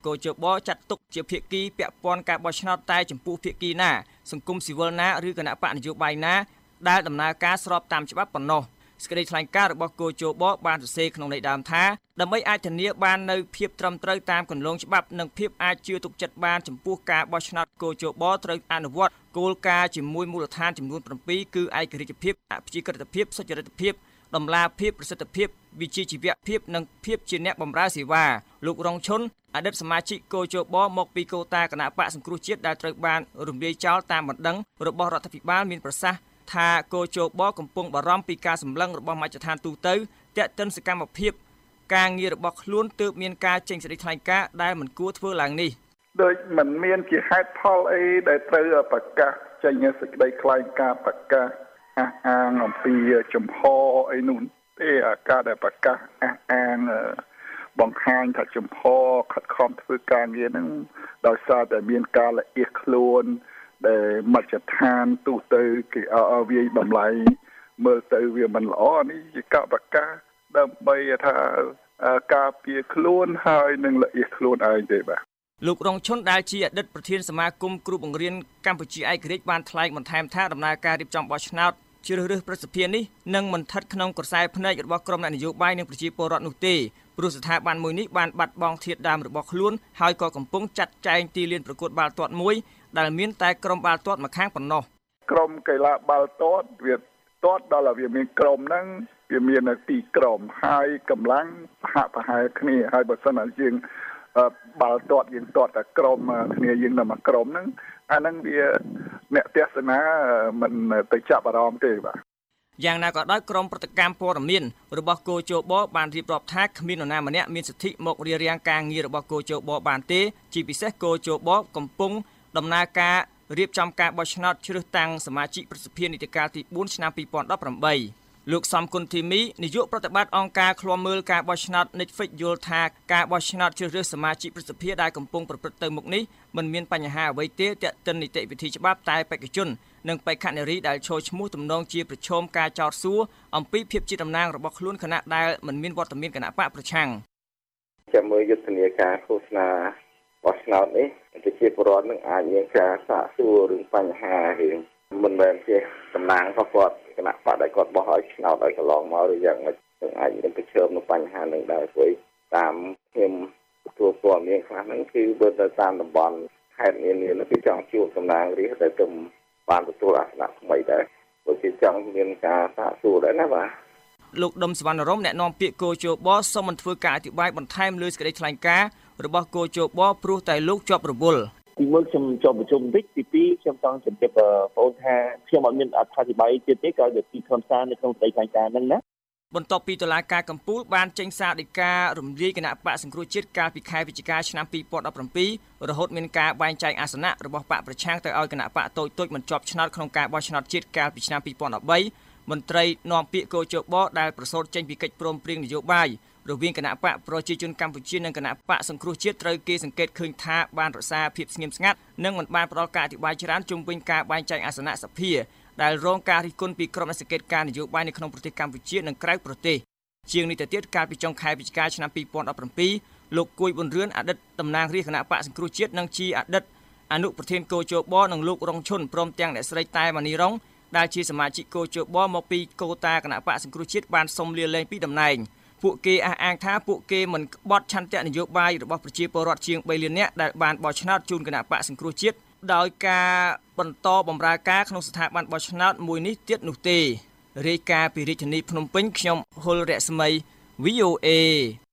គោជបចាត់ទុកជាភាគីពាក់ព័ន្ធការបោះឆ្នោតតែចំពោះភាគីណាសង្គមស៊ីវិលណាឬគណៈបកនយោបាយណាដែលដំណើរការស្របតាមច្បាប់ប៉ុណ្ណោះសេចក្តីថ្លែងការណ៍របស់គោជបបានសរសេរក្នុងន័យដើមថាដើម្បីអាចធានាបាននូវភាពត្រឹមត្រូវតាមគន្លងច្បាប់និងភាពអាចជឿទុកចិត្តបានចំពោះការបោះឆ្នោតគោជបត្រូវអនុវត្តគោលការណ៍ជាមួយមូលដ្ឋានចំនួន7គឺឯករាជ្យភាពអព្យាក្រឹតភាពសុចរិតភាពដំណាភាពប្រសិទ្ធភាពវិជ្ជាជីវៈភាពនិងភាពជាអ្នកបម្រើសេវាលោករងឈុនអតីតសមាជិកគោជបមកពីកូតាគណៈបកសង្គ្រោះជាតិដែលត្រូវបានរំលាយចោលតាមបណ្ដឹងរបស់រដ្ឋាភិបាលមានប្រសាសន៍ថាគោជបកំពុងបារម្ភពីការសម្លឹងរបស់មជ្ឈដ្ឋានទូទៅទាក់ទិនសកម្មភាពការងាររបស់ខ្លួនទើបមានការចេញសេចក្តីថ្លែងការណ៍ដែលមិនគួរធ្វើឡើងនេះដូចមិនមានជាហេតុផលអីដែលត្រូវប្រកាសចេញសេចក្តីថ្លែងការណ៍ប្រកាសអះអាងអំពីចំហអីនោះទេអាការដែលប្រកាសអះអាងបង្ហាញថាចំហខិតខំធ្វើការងារហ្នឹងដោយសារតែមានការលះខ្លួនដែលមជ្ឈដ្ឋានទូទៅគេឲ្យវាយតម្លៃមើលទៅវាមិនល្អនេះជាការប្រកាសដើម្បីថាការពារខ្លួនហើយនឹងលះខ្លួនឯងទេបាទលោករងឈុនដែលជាអតីតប្រធានសមាគមគ្រូបង្រៀនកម្ពុជាឯករាជ្យបានថ្លែងបន្ថែមថាដំណើរការរៀបចំបោះឆ្នោតជ្រើសរើសប្រសិទ្ធភាពនេះនឹងមិនស្ថិតក្នុងក្រសែភ្នែករបស់ក្រុមអ្នកនយោបាយនិងប្រជាពលរដ្ឋនោះទេព្រោះស្ថាប័នមួយនេះបានបាត់បង់ធាតុដើមរបស់ខ្លួនហើយក៏កំពុងចាត់ចែងទីលានប្រកួតបាល់ទាត់មួយដែលមានតែក្រុមបាល់ទាត់មួយខាងប៉ុណ្ណោះក្រុមកីឡាបាល់ទាត់វាទាត់ដល់វាមានក្រុមហ្នឹងវាមានទីក្រុមហើយកម្លាំងសហប្រហែលគ្នាហើយបើសិនជាយើងបាល់ទាត់យើងទាត់តែក្រុមគ្នាយើងនៅមួយក្រុមហ្នឹងអាហ្នឹងវាអ្នកទស្សនាមិនទៅចាប់អារម្មណ៍ទេបាទយ៉ាងណាក៏ដោយក្រុមប្រតិកម្មព័ត៌មានរបស់គោជបបានរៀបរាប់ថាគ្មាននរណាម្នាក់មានសិទ្ធិមករារាំងការងាររបស់គោជបបានទេជាពិសេសគោជបកំពុងដំណើរការរៀបចំការបោះឆ្នោតជ្រើសតាំងសមាជិកប្រសិទ្ធភាពនីតិកាលទីបួនឆ្នាំពីរពាន់ដប់ប្រាំបីលោកសំគុណធីមីនាយកប្រតិបត្តិអង្គការឃ្លាំមើលការបោះឆ្នោត Netflix យល់ថាការបោះឆ្នោតជ្រើសរើសសមាជិកប្រសិទ្ធភាពដែលកំពុងប្រព្រឹត្តទៅមុខនេះមិនមានបញ្ហាអ្វីទេទាក់ទិននីតិវិធីច្បាប់តែបេក្ខជននិងបេក្ខនារីដែលចូលឈ្មោះទំនងជាប្រឈមការចោទសួរអំពីភាពជាតំណាងរបស់ខ្លួនគណៈដែលមិនមានវត្តមានគណៈបកប្រឆាំងជាមួយយុទ្ធនាការឃោសនាបោះឆ្នោតនេះប្រជាពលរដ្ឋនឹងអាចមានការសាកសួររឿងបញ្ហារឿងមិនមែនជាតំណាងរបស់គាត់គណៈបកដែលគាត់បោះឲ្យឆ្នោតឲ្យកន្លងមកឬយ៉ាងម៉េចនឹងអាចមានប្រឈមនឹងបញ្ហានឹងដែរព្រោះតាមខ្ញុំទទួលព័ត៌មានខ្លះហ្នឹងគឺបើទៅតាមតំបន់ខេត្តនានានោះគឺចង់ជួបតំណាងរាស្ត្រដែលទៅបានទទួលអាសនៈថ្មីដែរព្រោះជាចង់មានការសាកសួរដែរណាបាទលោកដុំសវណ្ណរមអ្នកនាំពាក្យគោជបសូមមិនធ្វើការអធិប្បាយបន្ថែមលើសេចក្តីថ្លែងការណ៍របស់គោជបព្រោះតែលោកជាប់រវល់ទីមួយខ្ញុំចូលប្រជុំបន្តិចទីពីរខ្ញុំចង់ជម្រាបបងថាខ្ញុំអត់មានអធិប្បាយទៀតទេក៏ជាទីខ្លឹមសារនៅក្នុងសេចក្តីថ្លែងការណ៍ហ្នឹងណាបន្ទាប់ពីតុលាការកំពូលបានចេញសារដីការំលាយគណៈបកសង្គ្រោះជាតិកាលពីខែវិច្ឆិកាឆ្នាំពីរពាន់ដប់ប្រាំពីររហូតមានការបែងចែកអាសនៈរបស់បកប្រឆាំងទៅឲ្យគណៈបកតូចតូចមិនជាប់ឆ្នោតក្នុងការបោះឆ្នោតជាតិកាលពីឆ្នាំពីរពាន់ដប់បីមន្ត្រីនាំពាក្យគោជបដែលប្រសូតចេញពីកិច្ចព្រមព្រៀងនយោបាយរវាងគណៈបកប្រជាជនកម្ពុជានិងគណៈបកសង្គ្រោះជាតិត្រូវគេសង្កេតឃើញថាបានរក្សាភាពស្ងៀមស្ងាត់និងមិនបានផ្ដល់ការអធិប្បាយច្រើនជុំវិញការបែងចែកអាសនៈសភាដែលរងការរិះគន់ពីក្រុមអ្នកសង្កេតការណ៍នយោបាយនៅក្នុងប្រទេសកម្ពុជានិងក្រៅប្រទេសជាងនេះទៅទៀតកាលពីចុងខែវិច្ឆិកាឆ្នាំពីរពាន់ដប់ប្រាំពីរលោកគួយប៊ុនរឿនអតីតតំណាងរាស្ត្រគណៈបកសង្គ្រោះជាតិនិងជាអតីតអនុប្រធានគោជបនិងលោករងឈុនព្រមទាំងអ្នកស្រីតែម៉ានីរងដែលជាសមាជិកគោជបមកពីកូតាគណៈបកសង្គ្រោះជាតិបានសុំលាលែងពីតំណែងពួកគេអះអាងថាពួកគេមិនក្បត់ឆន្ទៈនយោបាយរបស់ប្រជាពលរដ្ឋជាងបីលាននាក់ដែលបានបោះឆ្នោតជូនគណៈបកសង្គ្រោះជាតិដោយការបន្តបម្រើការក្នុងស្ថាប័នបោះឆ្នោតមួយនេះទៀតនោះទេរាយការណ៍ពីរាជធានីភ្នំពេញខ្ញុំហុលរស្មី វី អូ អេ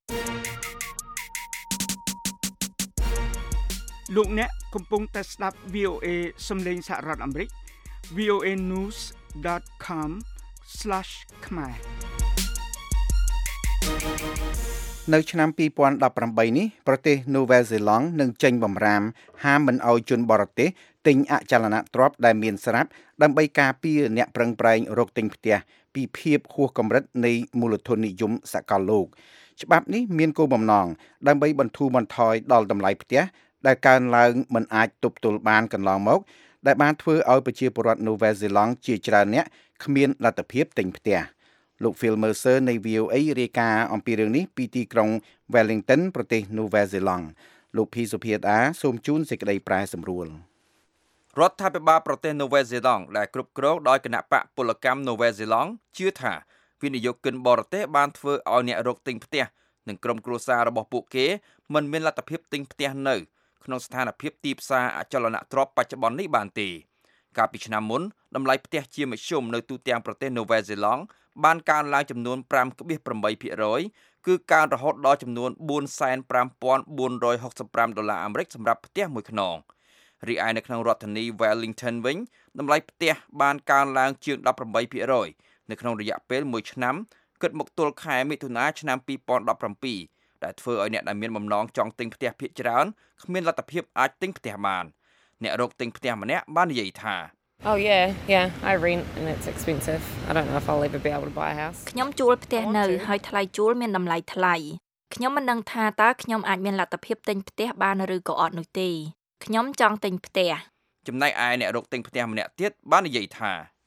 លោកអ្នកកំពុងតែស្ដាប់ វី អូ អេ សំឡេងសហរដ្ឋអាមេរិក វី អូ អេ news dot com slash khmer នៅឆ្នាំពីរពាន់ដប់ប្រាំបីនេះប្រទេសនូវែលសេឡង់នឹងចេញបម្រាមហាមមិនឲ្យជនបរទេសទិញអចលនទ្រព្យដែលមានស្រាប់ដើម្បីការពារអ្នកប្រឹងប្រែងរកទិញផ្ទះពីភាពហួសកម្រិតនៃមូលធននិយមសកលលោកច្បាប់នេះមានគោលបំណងដើម្បីបន្ធូរបន្ថយដល់តម្លៃផ្ទះដែលកើនឡើងមិនអាចទប់ទល់បានកន្លងមកដែលបានធ្វើឲ្យប្រជាពលរដ្ឋនូវែលសេឡង់ជាច្រើនអ្នកគ្មានលទ្ធភាពទិញផ្ទះលោក Phil Mercer នៃ វី អូ អេ រាយការណ៍អំពីរឿងនេះពីទីក្រុង Wellington ប្រទេសនូវែលសេឡង់លោកភីសុភាតាសូមជូនសេចក្តីប្រែសម្រួលរដ្ឋាភិបាលប្រទេសនូវែលសេឡង់ដែលគ្រប់គ្រងដោយគណៈបកពលកម្មនូវែលសេឡង់ជឿថាវិនិយោគិនបរទេសបានធ្វើឲ្យអ្នករកទិញផ្ទះនិងក្រុមគ្រួសាររបស់ពួកគេមិនមានលទ្ធភាពទិញផ្ទះនៅក្នុងស្ថានភាពទីផ្សារអចលនទ្រព្យបច្ចុប្បន្ននេះបានទេកាលពីឆ្នាំមុនតម្លៃផ្ទះជាមធ្យមនៅទូទាំងប្រទេសនូវែលសេឡង់បានកើនឡើងចំនួន five point eight percent គឺកើនរហូតដល់ចំនួន four hundred fifty thousand four hundred sixty-fiveដុល្លារអាមេរិកសម្រាប់ផ្ទះមួយខ្នងរីឯនៅក្នុងរដ្ឋធានី Wellington វិញតម្លៃផ្ទះបានកើនឡើងជាង eighteen percent នៅក្នុងរយៈពេលមួយឆ្នាំគិតមកទល់ខែមិថុនាឆ្នាំtwenty seventeenដែលធ្វើឲ្យអ្នកដែលមានបំណងចង់ទិញផ្ទះភាគច្រើនគ្មានលទ្ធភាពអាចទិញផ្ទះបានអ្នករកទិញផ្ទះម្នាក់បាននិយាយថា Oh yeah, yeah, I rent and it's expensive. I don't know if I'll ever be able to buy a house. ខ្ញុំជួលផ្ទះនៅហើយថ្លៃជួលមានតម្លៃថ្លៃខ្ញុំមិនដឹងថាតើខ្ញុំអាចមានលទ្ធភាពទិញផ្ទះបានឬក៏អត់នោះទេខ្ញុំចង់ទិញផ្ទះចំណែកឯអ្នករកទិញផ្ទះម្នាក់ទៀតបាននិយាយថា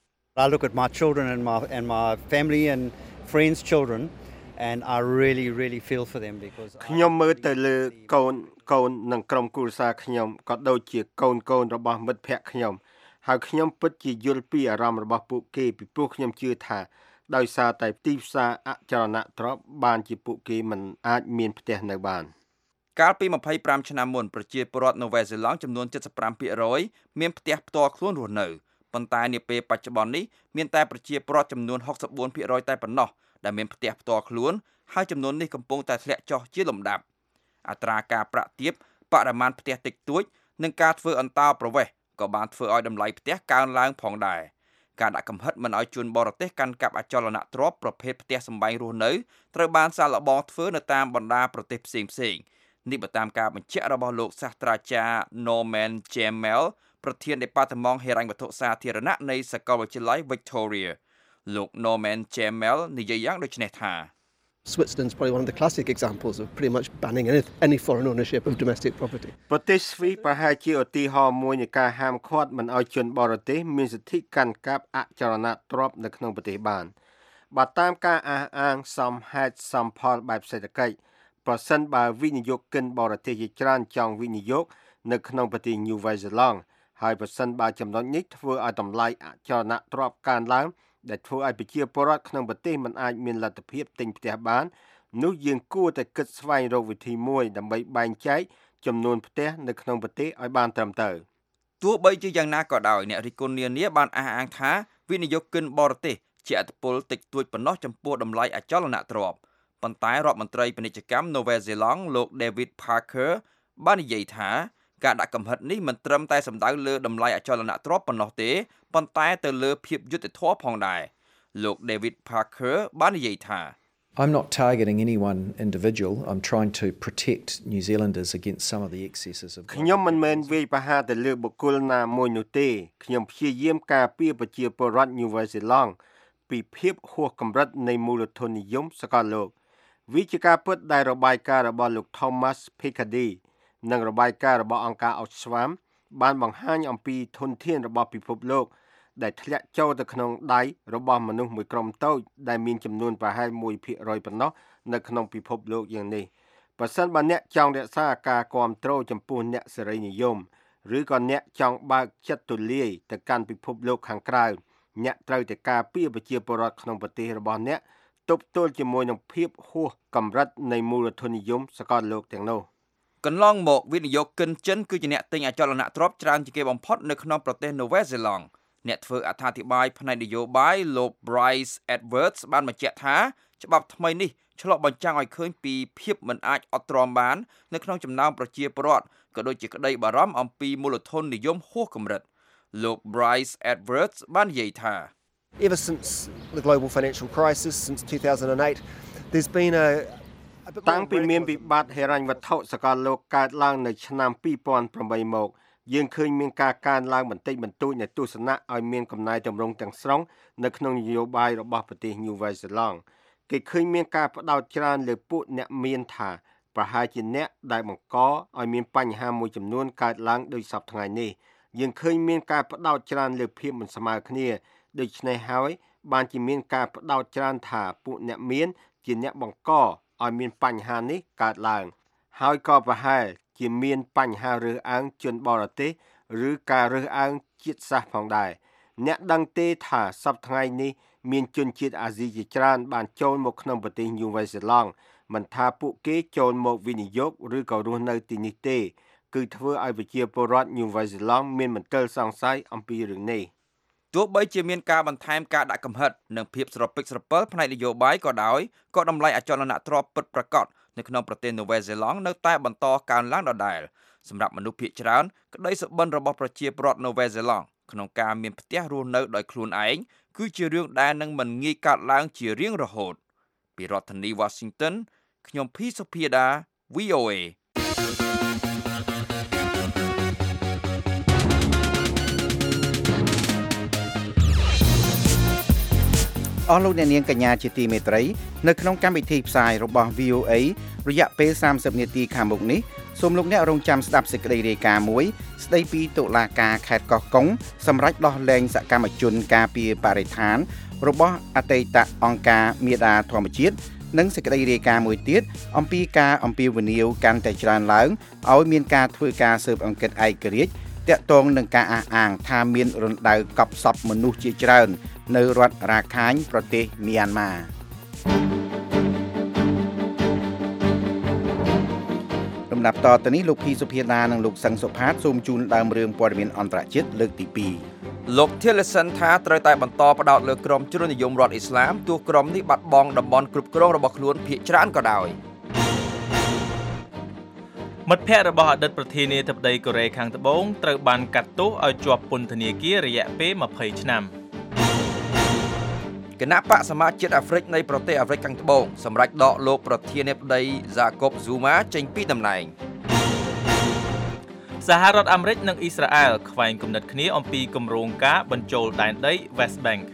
I look at my children and my and my family and friends children and I really really feel for them because ខ្ញុំមើលទៅលើកូនកូននិងក្រុមគ្រួសារខ្ញុំក៏ដូចជាកូនកូនរបស់មិត្តភ័ក្តិខ្ញុំហើយខ្ញុំពិតជាយល់ពីអារម្មណ៍របស់ពួកគេពីព្រោះខ្ញុំជឿថាដោយសារតែទីផ្សារអចលនទ្រព្យបានជាពួកគេមិនអាចមានផ្ទះនៅបានកាលពីtwenty-fiveឆ្នាំមុនប្រជាពលរដ្ឋនូវែលសេឡង់ចំនួនseventy-five percentមានផ្ទះផ្ទាល់ខ្លួនរស់នៅប៉ុន្តែនាពេលបច្ចុប្បន្ននេះមានតែប្រជាពលរដ្ឋចំនួនsixty-four percentតែប៉ុណ្ណោះដែលមានផ្ទះផ្ទាល់ខ្លួនហើយចំនួននេះកំពុងតែធ្លាក់ចុះជាលំដាប់អត្រាការប្រាក់ទាបបរិមាណផ្ទះតិចតួចនិងការធ្វើអន្តោប្រវេសន៍ក៏បានធ្វើឲ្យតម្លៃផ្ទះកើនឡើងផងដែរការដាក់កំហិតមិនឲ្យជនបរទេសកាន់កាប់អចលនទ្រព្យប្រភេទផ្ទះសម្បែងរស់នៅត្រូវបានសាកល្បងធ្វើនៅតាមបណ្ដាប្រទេសផ្សេងៗនេះបើតាមការបញ្ជាក់របស់លោកសាស្ត្រាចារ្យ Norman Jamel ប្រធានដេប៉ាតឺម៉ង់ហិរញ្ញវត្ថុសាធារណៈនៃសាកលវិទ្យាល័យ Victoria លោក Norman Jamel និយាយយ៉ាងដូចនេះថា Switzerland's probably one of the classic examples of pretty much banning any, any foreign ownership of domestic property. ប្រទេសស្វីសប្រហែលជាឧទាហរណ៍មួយនៃការហាមឃាត់មិនឲ្យជនបរទេសមានសិទ្ធិកាន់កាប់អចលនទ្រព្យនៅក្នុងប្រទេសបានបើតាមការអះអាងសមហេតុសមផលបែបសេដ្ឋកិច្ចប្រសិនបើវិនិយោគិនបរទេសជាច្រើនចង់វិនិយោគនៅក្នុងប្រទេស New Zealand ហើយប្រសិនបើចំណុចនេះធ្វើឲ្យតម្លៃអចលនទ្រព្យកើនឡើងដែលធ្វើឲ្យប្រជាពលរដ្ឋក្នុងប្រទេសមិនអាចមានលទ្ធភាពទិញផ្ទះបាននោះយើងគួរតែគិតស្វែងរកវិធីមួយដើម្បីបែងចែកចំនួនផ្ទះនៅក្នុងប្រទេសឲ្យបានត្រឹមត្រូវទោះបីជាយ៉ាងណាក៏ដោយអ្នករិះគន់នានាបានអះអាងថាវិនិយោគិនបរទេសជាឥទ្ធិពលតិចតួចប៉ុណ្ណោះចំពោះតម្លៃអចលនទ្រព្យប៉ុន្តែរដ្ឋមន្ត្រីពាណិជ្ជកម្មនូវែលសេឡង់លោក David Parker បាននិយាយថាការដាក់កំហិតនេះមិនត្រឹមតែសំដៅលើតម្លៃអចលនទ្រព្យប៉ុណ្ណោះទេប៉ុន្តែទៅលើភាពយុត្តិធម៌ផងដែរលោក David Parker បាននិយាយថា I'm not targeting any one individual. I'm trying to protect New Zealanders against some of the excesses of ខ្ញុំមិនមែនវាយប្រហារទៅលើបុគ្គលណាមួយនោះទេខ្ញុំព្យាយាមការពារប្រជាពលរដ្ឋ New Zealand ពីភាពហួសកម្រិតនៃមូលធននិយមសកលលោកវាជាការពិតដែលរបាយការណ៍របស់លោក Thomas Piketty និងរបាយការណ៍របស់អង្គការ Oxfam បានបង្ហាញអំពីធនធានរបស់ពិភពលោកដែលធ្លាក់ចូលទៅក្នុងដៃរបស់មនុស្សមួយក្រុមតូចដែលមានចំនួនប្រហែលone percent ប៉ុណ្ណោះនៅក្នុងពិភពលោកយ៉ាងនេះបើសិនបើអ្នកចង់រក្សាការគ្រប់គ្រងចំពោះអ្នកសេរីនិយមឬក៏អ្នកចង់បើកចិត្តទូលាយទៅកាន់ពិភពលោកខាងក្រៅអ្នកត្រូវតែការពារប្រជាពលរដ្ឋក្នុងប្រទេសរបស់អ្នកទប់ទល់ជាមួយនឹងភាពហួសកម្រិតនៃមូលធននិយមសកលលោកទាំងនោះកន្លងមកវិនិយោគិនចិនគឺជាអ្នកទិញអចលនទ្រព្យច្រើនជាងគេបំផុតនៅក្នុងប្រទេសនូវែលសេឡង់អ្នកធ្វើអត្ថាធិប្បាយផ្នែកនយោបាយលោក Bryce Edwards បានបញ្ជាក់ថាច្បាប់ថ្មីនេះឆ្លុះបញ្ចាំងឲ្យឃើញពីភាពមិនអាចអត់ទ្រាំបាននៅក្នុងចំណោមប្រជាពលរដ្ឋក៏ដូចជាក្តីបារម្ភអំពីមូលធននិយមហួសកម្រិតលោក Bryce Edwards បាននិយាយថា Ever since the global financial crisis since two thousand eight there's been a តាំងពីមានវិបត្តិហិរញ្ញវត្ថុសកលលោកកើតឡើងនៅឆ្នាំtwo thousand eightមកយើងឃើញមានការកើនឡើងបន្តិចបន្តួចនៃទស្សនៈឲ្យមានកំណែទម្រង់ទាំងស្រុងនៅក្នុងនយោបាយរបស់ប្រទេស New Zealand គេឃើញមានការផ្ដោតច្រើនលើពួកអ្នកមានថាប្រហែលជាអ្នកដែលបង្កឲ្យមានបញ្ហាមួយចំនួនកើតឡើងដូចសពថ្ងៃនេះយើងឃើញមានការផ្ដោតច្រើនលើភាពមិនស្មើគ្នាដូច្នេះហើយបានជាមានការផ្ដោតច្រើនថាពួកអ្នកមានជាអ្នកបង្កឲ្យមានបញ្ហានេះកើតឡើងហើយក៏ប្រហែលជាជាមានបញ្ហារើសអើងជនបរទេសឬការរើសអើងជាតិសាសន៍ផងដែរអ្នកដឹងទេថាសប្តាហ៍ថ្ងៃនេះមានជនជាតិអាស៊ីជាច្រើនបានចូលមកក្នុងប្រទេសញូវែលសេឡង់មិនថាពួកគេចូលមកវិនិយោគឬក៏រស់នៅទីនេះទេគឺធ្វើឲ្យប្រជាពលរដ្ឋញូវែលសេឡង់មានមន្ទិលសង្ស័យអំពីរឿងនេះទោះបីជាមានការបន្ថែមការដាក់កំហិតនិងភាពស្រពិចស្រពិលផ្នែកនយោបាយក៏ដោយក៏តម្លៃអចលនទ្រព្យពិតប្រាកដនៅក្នុងប្រទេសនូវែលសេឡង់នៅតែបន្តកើនឡើងដដែលសម្រាប់មនុស្សភាគច្រើនក្តីសុបិនរបស់ប្រជាពលរដ្ឋនូវែលសេឡង់ក្នុងការមានផ្ទះរស់នៅដោយខ្លួនឯងគឺជារឿងដែលនឹងមិនងាយកើតឡើងជារៀងរហូតពីរដ្ឋធានី Washington ខ្ញុំភីសុភាដា វី អូ អេអស់លោកអ្នកនាងកញ្ញាជាទីមេត្រីនៅក្នុងកម្មវិធីផ្សាយរបស់ វី អូ អេ រយៈពេលសាមសិបនាទីខាងមុខនេះសូមលោកអ្នករងចាំស្ដាប់សេចក្តីរាយការណ៍មួយស្ដីពីតុលាការខេត្តកោះកុងសម្រាប់ដោះលែងសកម្មជនការពារបរិស្ថានរបស់អតីតអង្គការមេដាធម្មជាតិនិងសេចក្តីរាយការណ៍មួយទៀតអំពីការអំពាវនាវកាន់តែច្រើនឡើងឲ្យមានការធ្វើការស៊ើបអង្កេតឯករាជ្យទាក់ទងនឹងការអះអាងថាមានរណ្ដៅកប់សពមនុស្សជាច្រើននៅរដ្ឋរ៉ាខាញប្រទេសមីយ៉ាន់ម៉ាលំដាប់តទៅនេះលោកភីសុភាដានិងលោកសឹងសុផាតសូមជូនដើមរឿងព័ត៌មានអន្តរជាតិលើកទីពីរលោក Tillerson ថាត្រូវតែបន្តផ្ដោតលើក្រុមជ្រុលនិយមរដ្ឋអ៊ីស្លាមទោះក្រុមនេះបាត់បង់តំបន់គ្រប់គ្រងរបស់ខ្លួនភាគច្រើនក៏ដោយមិត្តភ័ក្តិរបស់អតីតប្រធានាធិបតីកូរ៉េខាងត្បូងត្រូវបានកាត់ទោសឲ្យជាប់ពន្ធនាគាររយៈពេលម្ភៃឆ្នាំគណៈបកសមាជជាតិអាហ្វ្រិកនៃប្រទេសអាហ្វ្រិកខាងត្បូងសម្រេចដកលោកប្រធានាធិបតី Jacob Zuma ចេញពីតំណែងសហរដ្ឋអាមេរិកនិងអ៊ីស្រាអែលខ្វែងគំនិតគ្នាអំពីគម្រោងការបញ្ចូលដែនដី West Bank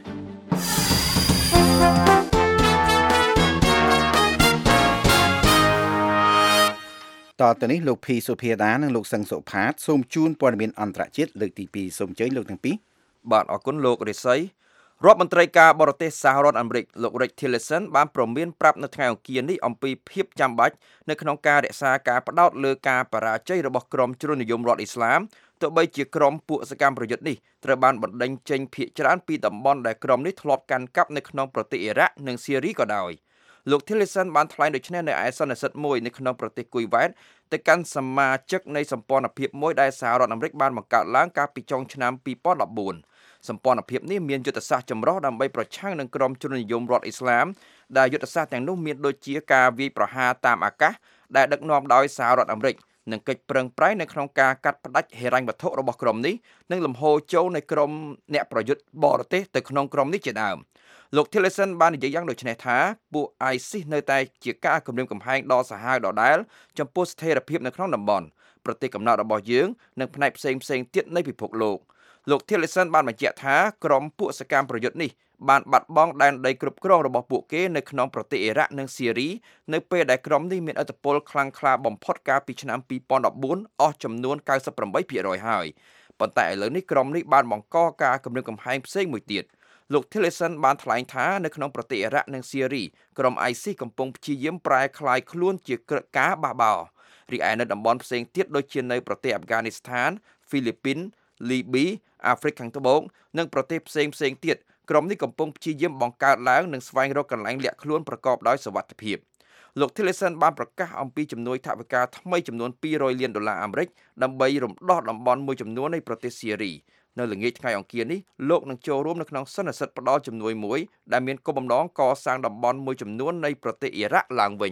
តទៅនេះលោកភីសុភាដានិងលោកសឹងសុផាតសូមជូនព័ត៌មានអន្តរជាតិលើកទីពីរសូមអញ្ជើញលោកទាំងពីរបាទអរគុណលោករិស័យរដ្ឋមន្ត្រីការបរទេសសហរដ្ឋអាមេរិកលោក Rex Tillerson បានប្រមានប្រាប់នៅថ្ងៃអង្គារនេះអំពីភាពចាំបាច់នៅក្នុងការរក្សាការផ្ដោតលើការបរាជ័យរបស់ក្រុមជ្រុលនិយមរដ្ឋអ៊ីស្លាមទោះបីជាក្រុមពួកសកម្មប្រយុទ្ធនេះត្រូវបានបណ្ដេញចេញភាគច្រើនពីតំបន់ដែលក្រុមនេះធ្លាប់កាន់កាប់នៅក្នុងប្រទេសអ៊ីរ៉ាក់និងស៊ីរីក៏ដោយលោក Tillerson បានថ្លែងដូចនេះនៅឯសន្និសីទមួយនៅក្នុងប្រទេសគុយវ៉ែតទៅកាន់សមាជិកនៃសម្ព័ន្ធភាពមួយដែលសហរដ្ឋអាមេរិកបានបង្កើតឡើងកាលពីចុងឆ្នាំពីរពាន់ដប់បួនសម្ព័ន្ធភាពនេះមានយុទ្ធសាស្ត្រចម្រុះដើម្បីប្រឆាំងនឹងក្រុមជ្រុលនិយមរដ្ឋអ៊ីស្លាមដែលយុទ្ធសាស្ត្រទាំងនោះមានដូចជាការវាយប្រហារតាមអាកាសដែលដឹកនាំដោយសហរដ្ឋអាមេរិកនិងកិច្ចប្រឹងប្រែងនៅក្នុងការកាត់ផ្តាច់ហិរញ្ញវត្ថុរបស់ក្រុមនេះនិងលំហូរចូលនៃក្រុមអ្នកប្រយុទ្ធបរទេសទៅក្នុងក្រុមនេះជាដើមលោក Tillerson បាននិយាយយ៉ាងដូចនេះថាពួក ISIS នៅតែជាការគំរាមកំហែងដ៏សាហាវដដែលចំពោះស្ថិរភាពនៅក្នុងតំបន់ប្រទេសកំណើតរបស់យើងនិងផ្នែកផ្សេងផ្សេងទៀតនៃពិភពលោកលោក Tillerson បានបញ្ជាក់ថាក្រុមពួកសកម្មប្រយុទ្ធនេះបានបាត់បង់ដែនដីគ្រប់គ្រងរបស់ពួកគេនៅក្នុងប្រទេសអ៊ីរ៉ាក់និងស៊ីរីនៅពេលដែលក្រុមនេះមានឥទ្ធិពលខ្លាំងក្លាបំផុតកាលពីឆ្នាំពីរពាន់ដប់បួនអស់ចំនួនកៅសិបប្រាំបីភាគរយហើយប៉ុន្តែឥឡូវនេះក្រុមនេះបានបង្កការគំរាមកំហែងផ្សេងមួយទៀតលោក Tillerson បានថ្លែងថានៅក្នុងប្រទេសអ៊ីរ៉ាក់និងស៊ីរីក្រុម ISIS កំពុងព្យាយាមប្រែក្លាយខ្លួនជាការបះបោររីឯនៅតំបន់ផ្សេងទៀតដូចជានៅប្រទេសអាហ្វហ្គានីស្ថានហ្វីលីពីនលីប៊ីអាហ្វ្រិកខាងត្បូងនិងប្រទេសផ្សេងផ្សេងទៀតក្រុមនេះកំពុងព្យាយាមបង្កើតឡើងនិងស្វែងរកកន្លែងលាក់ខ្លួនប្រកបដោយសុវត្ថិភាពលោក Tillerson បានប្រកាសអំពីជំនួយថវិកាថ្មីចំនួនពីររយលានដុល្លារអាមេរិកដើម្បីរំដោះតំបន់មួយចំនួននៃប្រទេសស៊ីរីនៅល្ងាចថ្ងៃអង្គារនេះលោកនឹងចូលរួមនៅក្នុងសន្និសីទផ្ដល់ជំនួយមួយដែលមានគោលបំណងកសាងតំបន់មួយចំនួននៃប្រទេសអ៊ីរ៉ាក់ឡើងវិញ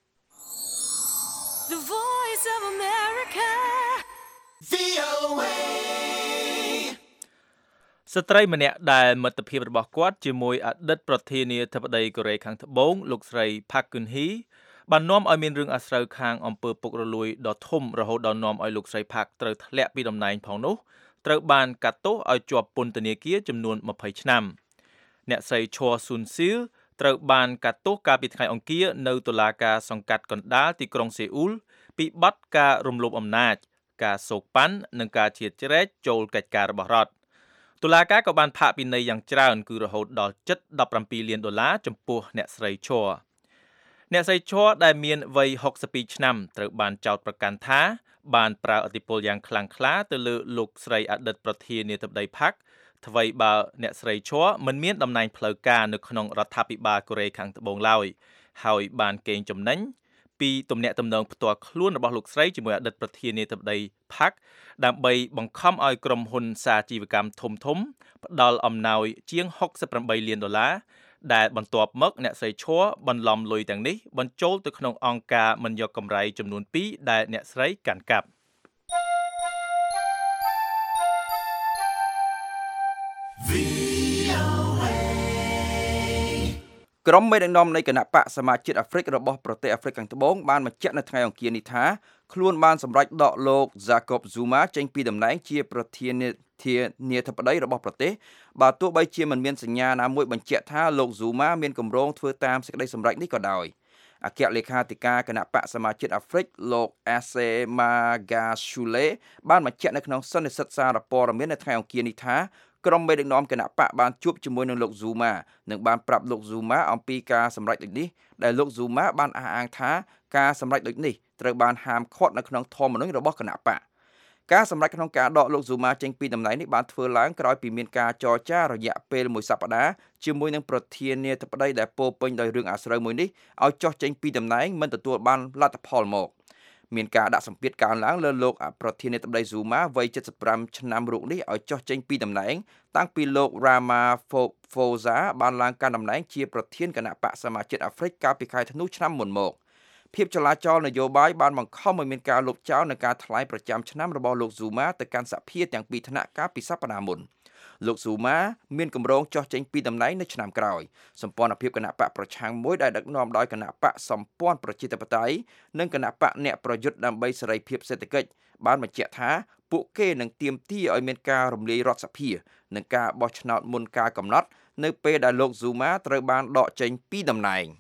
The Voice of America វី អូ អេស្ត្រីម្នាក់ដែលមិត្តភាពរបស់គាត់ជាមួយអតីតប្រធានាធិបតីកូរ៉េខាងត្បូងលោកស្រី Park Geun-hye បាននាំឲ្យមានរឿងអាស្រូវខាងអំពើពុករលួយដ៏ធំរហូតដល់នាំឲ្យលោកស្រី Park ត្រូវធ្លាក់ពីតំណែងផងនោះត្រូវបានកាត់ទោសឲ្យជាប់ពន្ធនាគារចំនួនម្ភៃឆ្នាំអ្នកស្រី Choi Soon-sil ត្រូវបានកាត់ទោសកាលពីថ្ងៃអង្គារនៅតុលាការសង្កាត់កណ្ដាលទីក្រុងសេអ៊ូលពីបទការរំលោភអំណាចការសោកប៉ាន់និងការជ្រៀតជ្រែកចូលកិច្ចការរបស់រដ្ឋតុលាការក៏បានផាកពិន័យយ៉ាងច្រើនគឺរហូតដល់ជិតដប់ប្រាំពីរលានដុល្លារចំពោះអ្នកស្រី Choi អ្នកស្រី Choi ដែលមានវ័យហុកសិបពីរឆ្នាំត្រូវបានចោទប្រកាន់ថាបានប្រើឥទ្ធិពលយ៉ាងខ្លាំងក្លាទៅលើលោកស្រីអតីតប្រធានាធិបតីផាក់ថ្មីបើអ្នកស្រីឈួរមិនមានតំណែងផ្លូវការនៅក្នុងរដ្ឋាភិបាលកូរ៉េខាងត្បូងឡើយហើយបានកេងចំណេញពីទំនាក់ទំនងផ្ទាល់ខ្លួនរបស់លោកស្រីជាមួយអតីតប្រធានាធិបតីផាក់ដើម្បីបង្ខំឲ្យក្រុមហ៊ុនសាជីវកម្មធំធំផ្ដល់អំណោយជាងហុកសិបប្រាំបីលានដុល្លារដែលបន្ទាប់មកអ្នកស្រីឈួរបន្លំលុយទាំងនេះបញ្ចូលទៅក្នុងអង្គការមិនយកកម្រៃចំនួនពីរដែលអ្នកស្រីកាន់កាប់ក្រុមមេដឹកនាំនៃគណៈបកសមាជិកអាហ្វ្រិករបស់ប្រទេសអាហ្វ្រិកខាងត្បូងបានបញ្ជាក់នៅថ្ងៃអង្គារនេះថាខ្លួនបានសម្រេចដកលោក Jacob Zuma ចេញពីតំណែងជាប្រធានាធិបតីរបស់ប្រទេសបើទោះបីជាមិនមានសញ្ញាណាមួយបញ្ជាក់ថាលោក Zuma មានគម្រោងធ្វើតាមសេចក្តីសម្រេចនេះក៏ដោយអគ្គលេខាធិការគណៈបកសមាជិកអាហ្វ្រិកលោក Ase Magashule បានបញ្ជាក់នៅក្នុងសន្និសីទសារព័ត៌មាននៅថ្ងៃអង្គារនេះថាក្រុមមេដឹកនាំគណៈបកបានជួបជាមួយនឹងលោក Zuma និងបានប្រាប់លោក Zuma អំពីការសម្រេចដូចនេះដែលលោក Zuma បានអះអាងថាការសម្រេចដូចនេះត្រូវបានហាមឃាត់នៅក្នុងធម្មនុញ្ញរបស់គណៈបកការសម្រេចក្នុងការដកលោក Zuma ចេញពីតំណែងនេះបានធ្វើឡើងក្រោយពីមានការចរចារយៈពេលមួយសប្តាហ៍ជាមួយនឹងប្រធានាធិបតីដែលពោពេញដោយរឿងអាស្រូវមួយនេះឲ្យចុះចេញពីតំណែងមិនទទួលបានលទ្ធផលមកមានការដាក់សម្ពាធកើនឡើងលើលោកប្រធានាធិបតី Zuma វ័យ칠십ប្រាំឆ្នាំរូបនេះឲ្យចុះចេញពីតំណែងតាំងពីលោក Ramaphosa បានឡើងកាន់តំណែងជាប្រធានគណៈបកសមាជិកអាហ្វ្រិកកាលពីខែធ្នូឆ្នាំមុនមកភាពចលាចលនយោបាយបានបង្ខំឲ្យមានការលុបចោលនៅការថ្លែងប្រចាំឆ្នាំរបស់លោក Zuma ទៅកាន់សភាទាំងពីរថ្នាក់កាលពីសប្តាហ៍មុនលោក Zuma មានគម្រោងចុះចេញពីតំណែងនៅឆ្នាំក្រោយសម្ព័ន្ធភាពគណៈបកប្រឆាំងមួយដែលដឹកនាំដោយគណៈបកសម្ព័ន្ធប្រជាធិបតេយ្យនិងគណៈបកអ្នកប្រយុទ្ធដើម្បីសេរីភាពសេដ្ឋកិច្ចបានបញ្ជាក់ថាពួកគេនឹងទាមទារឲ្យមានការរំលាយរដ្ឋសភានិងការបោះឆ្នោតមុនការកំណត់នៅពេលដែលលោក Zuma ត្រូវបានដកចេញពីតំណែង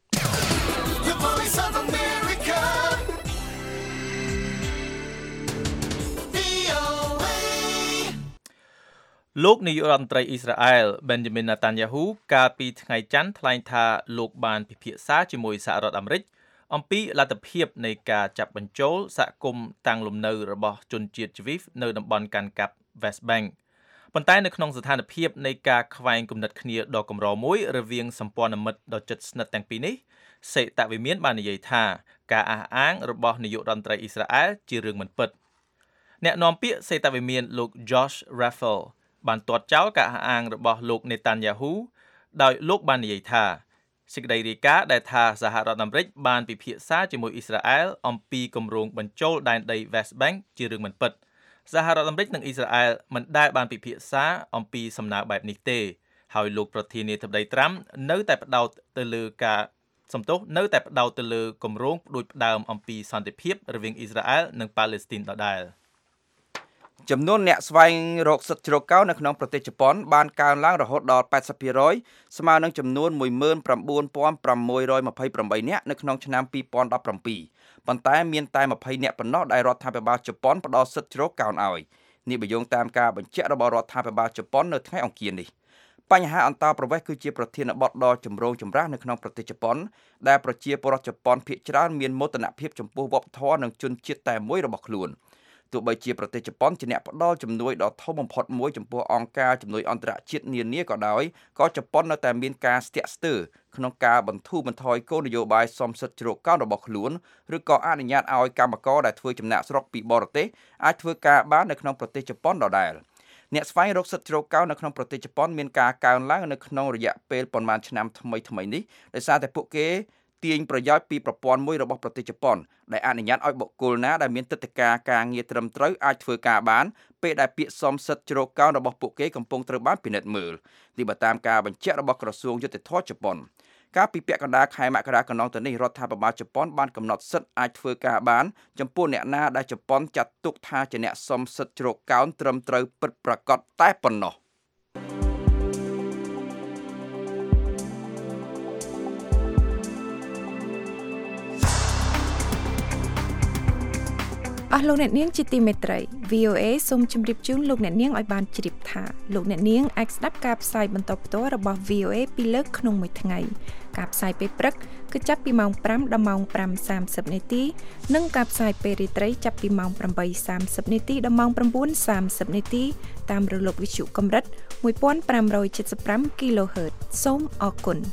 លោកនាយករដ្ឋមន្ត្រីអ៊ីស្រាអែល Benjamin Netanyahu កាលពីថ្ងៃច័ន្ទថ្លែងថាលោកបានពិភាក្សាជាមួយសហរដ្ឋអាមេរិកអំពីលទ្ធភាពនៃការចាប់បញ្ចូលសហគមន៍តាំងលំនៅរបស់ជនជាតិជីវីសនៅតំបន់កាន់កាប់ West Bank ប៉ុន្តែនៅក្នុងស្ថានភាពនៃការខ្វែងគំនិតគ្នាដ៏កម្រមួយរវាងសម្ព័ន្ធមិត្តដ៏ជិតស្និទ្ធទាំងពីរនេះសេតវិមានបាននិយាយថាការអះអាងរបស់នាយករដ្ឋមន្ត្រីអ៊ីស្រាអែលជារឿងមិនពិតអ្នកនាំពាក្យសេតវិមានលោក Josh Raffel បានទាត់ចោលការអះអាងរបស់លោក Netanyahu ដោយលោកបាននិយាយថាសេចក្តីរាយការណ៍ដែលថាសហរដ្ឋអាមេរិកបានពិភាក្សាជាមួយអ៊ីស្រាអែលអំពីគម្រោងបញ្ចូលដែនដី West Bank ជារឿងមិនពិតសហរដ្ឋអាមេរិកនិងអ៊ីស្រាអែលមិនដែលបានពិភាក្សាអំពីសំណើបែបនេះទេហើយលោកប្រធានាធិបតីត្រាំនៅតែផ្ដោតទៅលើការសំទោសនៅតែផ្ដោតទៅលើគម្រោងផ្ដួចផ្ដើមអំពីសន្តិភាពរវាងអ៊ីស្រាអែលនិងប៉ាឡេស្ទីនដដែលចំនួនអ្នកស្វែងរកសិទ្ធិជ្រកកោននៅក្នុងប្រទេសជប៉ុនបានកើនឡើងរហូតដល់eighty percent ស្មើនឹងចំនួនone million nine thousand six hundred twenty-eightនាក់នៅក្នុងឆ្នាំtwo thousand seventeenប៉ុន្តែមានតែtwentyនាក់ប៉ុណ្ណោះដែលរដ្ឋាភិបាលជប៉ុនផ្ដល់សិទ្ធិជ្រកកោនឲ្យនេះបញ្យងតាមការបញ្ជាក់របស់រដ្ឋាភិបាលជប៉ុននៅថ្ងៃអង្គារនេះបញ្ហាអន្តោប្រវេសន៍គឺជាប្រធានបទដ៏ចម្រូងចម្រាសនៅក្នុងប្រទេសជប៉ុនដែលប្រជាពលរដ្ឋជប៉ុនភាគច្រើនមានមោទនភាពចំពោះវប្បធម៌និងជនជាតិតែមួយរបស់ខ្លួនទោះបីជាប្រទេសជប៉ុនជាអ្នកផ្ដល់ជំនួយដ៏ធំបំផុតមួយចំពោះអង្គការជំនួយអន្តរជាតិនានាក៏ដោយក៏ជប៉ុននៅតែមានការស្ទាក់ស្ទើរក្នុងការបន្ធូរបន្ថយគោលនយោបាយសមសិទ្ធិជ្រកកោនរបស់ខ្លួនឬក៏អនុញ្ញាតឲ្យកម្មករដែលធ្វើចំណាកស្រុកពីបរទេសអាចធ្វើការបាននៅក្នុងប្រទេសជប៉ុនដដែលអ្នកស្វែងរកសិទ្ធិជ្រកកោននៅក្នុងប្រទេសជប៉ុនមានការកើនឡើងនៅក្នុងរយៈពេលប៉ុន្មានឆ្នាំថ្មីៗនេះដោយសារតែពួកគេទាញប្រយោជន៍ពីប្រព័ន្ធមួយរបស់ប្រទេសជប៉ុនដែលអនុញ្ញាតឲ្យបុគ្គលណាដែលមានទិដ្ឋាការការងារត្រឹមត្រូវអាចធ្វើការបានពេលដែលពាក្យសមសិទ្ធិជ្រកកោនរបស់ពួកគេកំពុងត្រូវបានពិនិត្យមើលនេះបើតាមការបញ្ជាក់របស់ក្រសួងយុតិធម៌ជប៉ុនកាលពីពាក់កណ្ដាលខែមករាកន្លងទៅនេះរដ្ឋាភិបាលជប៉ុនបានកំណត់សិទ្ធិអាចធ្វើការបានចំពោះអ្នកណាដែលជប៉ុនចាត់ទុកថាជាអ្នកសមសិទ្ធិជ្រកកោនត្រឹមត្រូវពិតប្រាកដតែប៉ុណ្ណោះអស់លោកអ្នកនាងជាទីមេត្រី វី អូ เอ សូមជម្រាបជូនលោកអ្នកនាងឲ្យបានជ្រាបថាលោកអ្នកនាងអាចស្ដាប់ការផ្សាយបន្តផ្ទាល់របស់ V O A ពីរលើកក្នុងមួយថ្ងៃការផ្សាយពេលព្រឹកគឺចាប់ពីម៉ោងfiveដល់ម៉ោងfive thirtyនាទីនិងការផ្សាយពេលរាត្រីចាប់ពីម៉ោងeight thirtyនាទីដល់ម៉ោងnine thirtyនាទីតាមរលកវិទ្យុកម្រិតfifteen seventy-five គីឡូហឺត សូមអរគុណ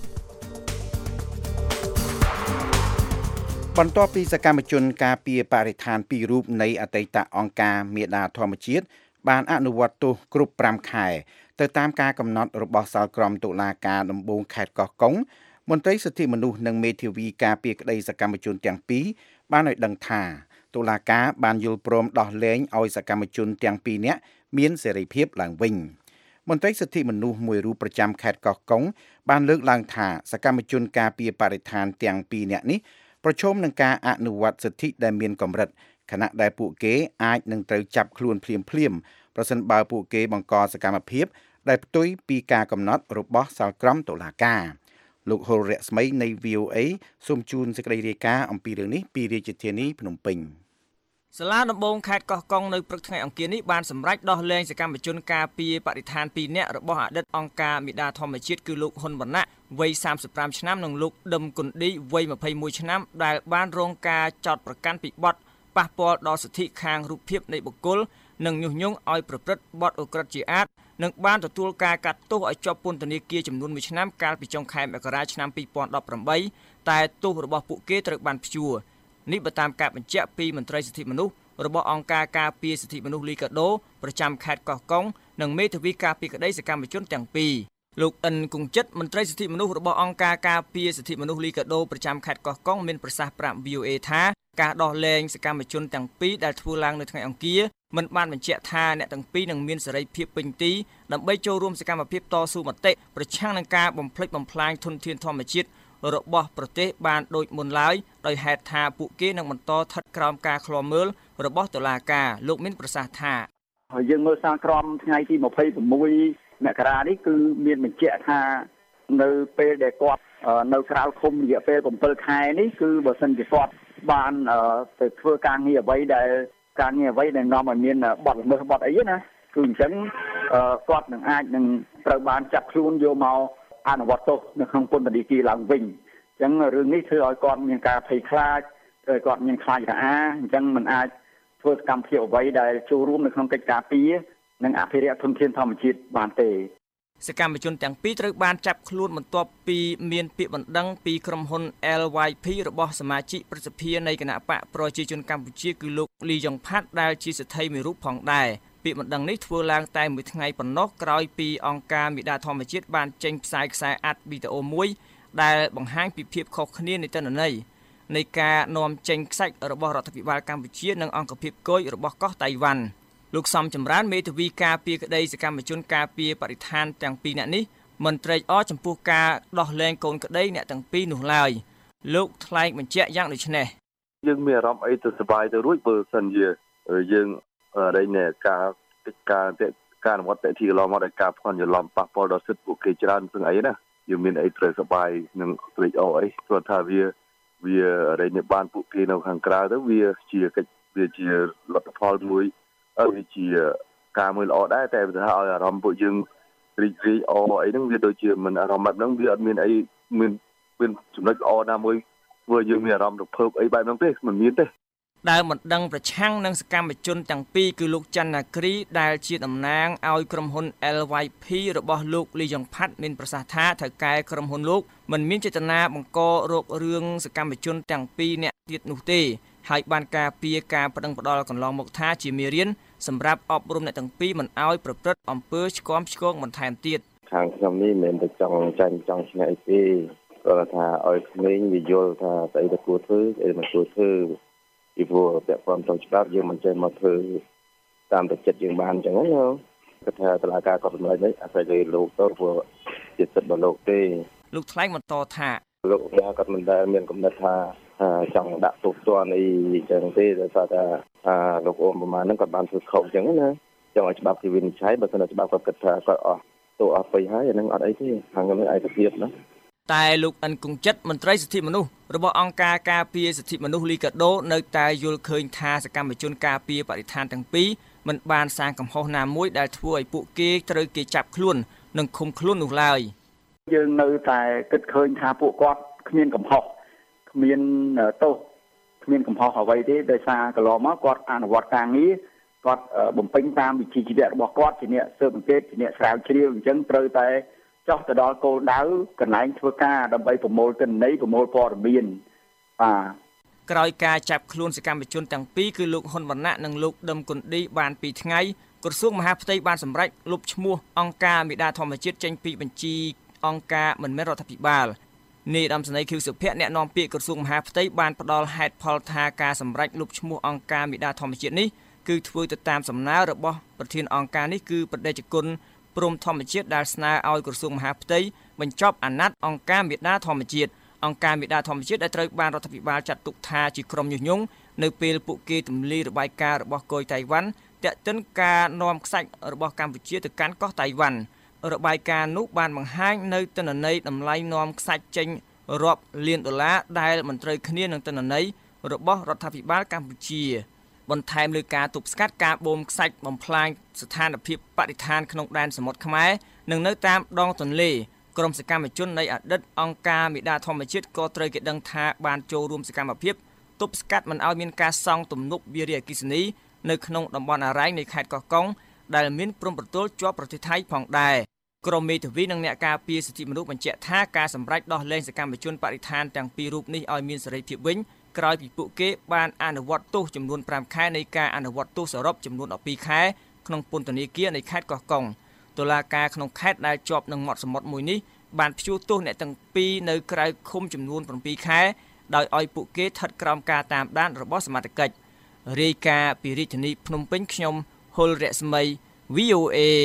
បន្ទាប់ពីសកម្មជនការពារបរិស្ថានពីររូបនៃអតីតអង្គការមេដាធម្មជាតិបានអនុវត្តទោសគ្រប់fiveខែទៅតាមការកំណត់របស់សាលក្រមតុលាការដំបូងខេត្តកោះកុងមន្ត្រីសិទ្ធិមនុស្សនិងមេធាវីការពារក្តីសកម្មជនទាំងពីរបានឲ្យដឹងថាតុលាការបានយល់ព្រមដោះលែងឲ្យសកម្មជនទាំងពីរនាក់មានសេរីភាពឡើងវិញមន្ត្រីសិទ្ធិមនុស្សមួយរូបប្រចាំខេត្តកោះកុងបានលើកឡើងថាសកម្មជនការពារបរិស្ថានទាំងពីរនាក់នេះប្រឈមនឹងការអនុវត្តសិទ្ធិដែលមានកម្រិតខណៈដែលពួកគេអាចនឹងត្រូវចាប់ខ្លួនភ្លាមភ្លាមប្រសិនបើពួកគេបង្កសកម្មភាពដែលផ្ទុយពីការកំណត់របស់សាលក្រមតុលាការលោកហុលរស្មីនៃ V O A សូមជូនសេចក្តីរាយការណ៍អំពីរឿងនេះពីរាជធានីភ្នំពេញសាលាដំបងខេត្តកោះកុងនៅព្រឹកថ្ងៃអង្គារនេះបានសម្រេចដោះលែងសកម្មជនការពារបរិស្ថានពីរនាក់របស់អតីតអង្គការមេដាធម្មជាតិគឺលោកហ៊ុនវណ្ណៈវ័យthirty-fiveឆ្នាំនិងលោកដឹមគុនឌីវ័យtwenty-oneឆ្នាំដែលបានរងការចោទប្រកាន់ពីបទប៉ះពាល់ដល់សិទ្ធិខាងរូបភាពនៃបុគ្គលនិងញុះញង់ឲ្យប្រព្រឹត្តបទឧក្រិដ្ឋជាអាតនិងបានទទួលការកាត់ទោសឲ្យជាប់ពន្ធនាគារចំនួនoneឆ្នាំកាលពីចុងខែមករាឆ្នាំtwenty eighteenតែទោសរបស់ពួកគេត្រូវបានព្យួរនេះបើតាមការបញ្ជាក់ពីមន្ត្រីសិទ្ធិមនុស្សរបស់អង្គការការពារសិទ្ធិមនុស្សលីកាដូប្រចាំខេត្តកោះកុងនិងមេធាវីការពារក្តីសកម្មជនទាំងពីរលោកអិនគង្ជិតមន្ត្រីសិទ្ធិមនុស្សរបស់អង្គការការពារសិទ្ធិមនុស្សលីកាដូប្រចាំខេត្តកោះកុងមានប្រសាសន៍ប្រាប់ V O A ថាការដោះលែងសកម្មជនទាំងពីរដែលធ្វើឡើងនៅថ្ងៃអង្គារមិនបានបញ្ជាក់ថាអ្នកទាំងពីរនឹងមានសេរីភាពពេញទីដើម្បីចូលរួមសកម្មភាពតស៊ូមតិប្រឆាំងនឹងការបំផ្លិចបំផ្លាញធនធានធម្មជាតិរបស់ប្រទេសបានដូចមុនឡើយដោយហេតុថាពួកគេនឹងបន្តស្ថិតក្រោមការឃ្លាំមើលរបស់តុលាការលោកមានប្រសាសន៍ថាយើងមើលសារក្រមថ្ងៃទីtwenty-sixមករានេះគឺមានបញ្ជាក់ថានៅពេលដែលគាត់នៅក្រៅឃុំរយៈពេលsevenខែនេះគឺបើសិនជាគាត់បានទៅធ្វើការងារអ្វីដែលការងារអ្វីដែលនាំឲ្យមានបទល្មើសបទអីណាគឺអញ្ចឹងគាត់នឹងអាចនឹងត្រូវបានចាប់ខ្លួនយកមកអនុវត្តទោសនៅក្នុងពន្ធនាគារឡើងវិញអញ្ចឹងរឿងនេះធ្វើឲ្យគាត់មានការភ័យខ្លាចហើយគាត់មានខ្លាចរអាអញ្ចឹងមិនអាចធ្វើសកម្មភាពអ្វីដែលចូលរួមនៅក្នុងកិច្ចការពារនិងអភិរក្សធនធានធម្មជាតិបានទេសកម្មជនទាំងពីរត្រូវបានចាប់ខ្លួនបន្ទាប់ពីមានពាក្យបណ្ដឹងពីក្រុមហ៊ុន L Y P របស់សមាជិកប្រសិទ្ធិនៃគណៈបកប្រជាជនកម្ពុជាគឺលោកលីយ៉ុងផាត់ដែលជាស្ថិមួយរូបផងដែរពាក្យបណ្ដឹងនេះធ្វើឡើងតែមួយថ្ងៃប៉ុណ្ណោះក្រោយពីអង្គការមេដាធម្មជាតិបានចេញផ្សាយខ្សែអាត់វីដេអូមួយដែលបង្ហាញពីភាពខុសគ្នានៃទិន្នន័យនៃការនាំចេញខ្សាច់របស់រដ្ឋាភិបាលកម្ពុជានិងអង្គភាពគយរបស់កោះតៃវ៉ាន់លោកសំចម្រើនមេធាវីការពារក្តីសកម្មជនការពារបរិស្ថានទាំងពីរនាក់នេះមិនត្រេកអរចំពោះការដោះលែងកូនក្តីអ្នកទាំងពីរនោះឡើយលោកថ្លែងបញ្ជាក់យ៉ាងដូចនេះយើងមានអារម្មណ៍អីទៅសប្បាយទៅរួចបើសិនជាយើងអីនេះការកិច្ចការការអនុវត្តតេទីឡមកដោយការផ្គន់ច្រឡំប៉ះពាល់ដល់សិទ្ធិពួកគេច្រើនស្អីណាយើងមានអីត្រូវសប្បាយនឹងត្រេកអរអីព្រោះថាវាវាអីនេះបានពួកគេនៅខាងក្រៅទៅវាជាកិច្ចវាជាលទ្ធផលមួយវាជាការមួយល្អដែរតែថាឲ្យអារម្មណ៍ពួកយើងរីករាយអអីហ្នឹងវាដូចជាមិនអារម្មណ៍បែបហ្នឹងវាអត់មានអីមានមានចំណុចល្អណាមួយធ្វើយើងមានអារម្មណ៍រំភើបអីបែបហ្នឹងទេមិនមានទេដែលមិនដឹងប្រឆាំងនឹងសកម្មជនទាំងពីរគឺលោកច័ន្ទណាគ្រីដែលជាតំណាងឲ្យក្រុមហ៊ុន L Y P របស់លោកលីយ៉ុងផាត់មានប្រសាសន៍ថាថៅកែក្រុមហ៊ុនលោកមិនមានចេតនាបង្ករោគរឿងសកម្មជនទាំងពីរនាក់ទៀតនោះទេហើយបានការពារការប្តឹងផ្តល់កន្លងមកថាជាមេរៀនសម្រាប់អប់រំអ្នកទាំងពីរមិនឲ្យប្រព្រឹត្តអំពើឆ្គាំឆ្គងបន្ថែមទៀតខាងខ្ញុំនេះមិនមែនតែចង់ចាញ់ចង់ឆ្នៃទេគាត់ថាឲ្យក្មេងវាយល់ថាស្អីទៅគួរធ្វើស្អីមិនគួរធ្វើពីព្រោះពាក់ព័ន្ធទៅច្បាប់យើងមិនចេះមកធ្វើតាមតែចិត្តយើងបានអញ្ចឹងណាគាត់ថាតុលាការក៏សម្រេចនេះអាស្រ័យលើលោកទៅព្រោះជាសិទ្ធិរបស់លោកទេលោកថ្លែងបន្តថាលោកណាគាត់មិនដែលមានកំណត់ថាចង់ដាក់ទោសទណ្ឌអីអញ្ចឹងទេដោយសារថាលោកអូនប្រមាណហ្នឹងគាត់បានធ្វើខុសអញ្ចឹងណាចង់ឲ្យច្បាប់គេវិនិច្ឆ័យបើមិនច្បាប់គាត់គិតថាគាត់អស់ទោសអស់ទៅហើយអាហ្នឹងអត់អីទេខាងខ្ញុំឯកភាពណាតែលោកអិនគង្ជិតមន្ត្រីសិទ្ធិមនុស្សរបស់អង្គការការពារសិទ្ធិមនុស្សលីកាដូនៅតែយល់ឃើញថាសកម្មជនការពារបរិស្ថានទាំងពីរមិនបានសាងកំហុសណាមួយដែលធ្វើឲ្យពួកគេត្រូវគេចាប់ខ្លួននិងឃុំខ្លួននោះឡើយយើងនៅតែគិតឃើញថាពួកគាត់គ្មានកំហុសគ្មានទោសគ្មានកំហុសអ្វីទេដោយសារកន្លងមកគាត់អនុវត្តការងារគាត់បំពេញតាមវិជ្ជាជីវៈរបស់គាត់ជាអ្នកស៊ើបអង្កេតជាអ្នកស្រាវជ្រាវអញ្ចឹងត្រូវតែចោះទៅដល់គោលដៅកន្លែងធ្វើការដើម្បីប្រមូលទិន្នន័យប្រមូលព័ត៌មានបាទក្រោយការចាប់ខ្លួនសកម្មជនទាំងពីរគឺលោកហ៊ុនវណ្ណៈនិងលោកដឹមគុនឌីបានពីរថ្ងៃក្រសួងមហាផ្ទៃបានសម្រេចលុបឈ្មោះអង្គការមេដាធម្មជាតិចេញពីបញ្ជីអង្គការមិនមែនរដ្ឋាភិបាលនាយឧត្តមសេនីយ៍ខៀវសុភ័ក្រអ្នកនាំពាក្យក្រសួងមហាផ្ទៃបានផ្ដល់ហេតុផលថាការសម្រេចលុបឈ្មោះអង្គការមេដាធម្មជាតិនេះគឺធ្វើទៅតាមសំណើរបស់ប្រធានអង្គការនេះគឺប្រដេជគុណព្រំធម្មជាតិដែលស្នើឲ្យក្រសួងមហាផ្ទៃបញ្ចប់អាណត្តិអង្គការមេដាធម្មជាតិអង្គការមេដាធម្មជាតិដែលត្រូវបានរដ្ឋាភិបាលចាត់ទុកថាជាក្រុមញុះញង់នៅពេលពួកគេទម្លាយរបាយការណ៍របស់កុយតៃវ៉ាន់ទាក់ទិនការនាំខ្សាច់របស់កម្ពុជាទៅកាន់កោះតៃវ៉ាន់របាយការណ៍នោះបានបង្ហាញនៅទិន្នន័យតម្លៃនាំខ្សាច់ចេញរាប់លានដុល្លារដែលមិនត្រូវគ្នានឹងទិន្នន័យរបស់រដ្ឋាភិបាលកម្ពុជាបន្ថែមលើការទប់ស្កាត់ការបូមខ្សាច់បំផ្លាញស្ថានភាពបរិស្ថានក្នុងដែនសមុទ្រខ្មែរនិងនៅតាមដងទន្លេក្រុមសកម្មជននៃអតីតអង្គការមេដាធម្មជាតិក៏ត្រូវគេដឹងថាបានចូលរួមសកម្មភាពទប់ស្កាត់មិនឲ្យមានការសង់ទំនប់វារីអគ្គិសនីនៅក្នុងតំបន់អរ៉ៃនៃខេត្តកោះកុងដែលមានព្រំប្រទល់ជាប់ប្រទេសថៃផងដែរក្រុមមេធាវីនិងអ្នកការពារសិទ្ធិមនុស្សបញ្ជាក់ថាការសម្រេចដោះលែងសកម្មជនបរិស្ថានទាំងពីររូបនេះឲ្យមានសេរីភាពវិញក្រោយពីពួកគេបានអនុវត្តទោសចំនួនប្រាំខែនៃការអនុវត្តទោសសរុបចំនួនដប់ពីរខែក្នុងពន្ធនាគារនៃខេត្តកោះកុងតុលាការក្នុងខេត្តដែលជាប់នឹងមាត់សមុទ្រមួយនេះបានព្យួរទោសអ្នកទាំងពីរនៅក្រៅឃុំចំនួនប្រាំពីរខែដោយឲ្យពួកគេស្ថិតក្រោមការតាមដានរបស់សមត្ថកិច្ចរាយការណ៍ពីរាជធានីភ្នំពេញខ្ញុំហុលរស្មី វី អូ អេ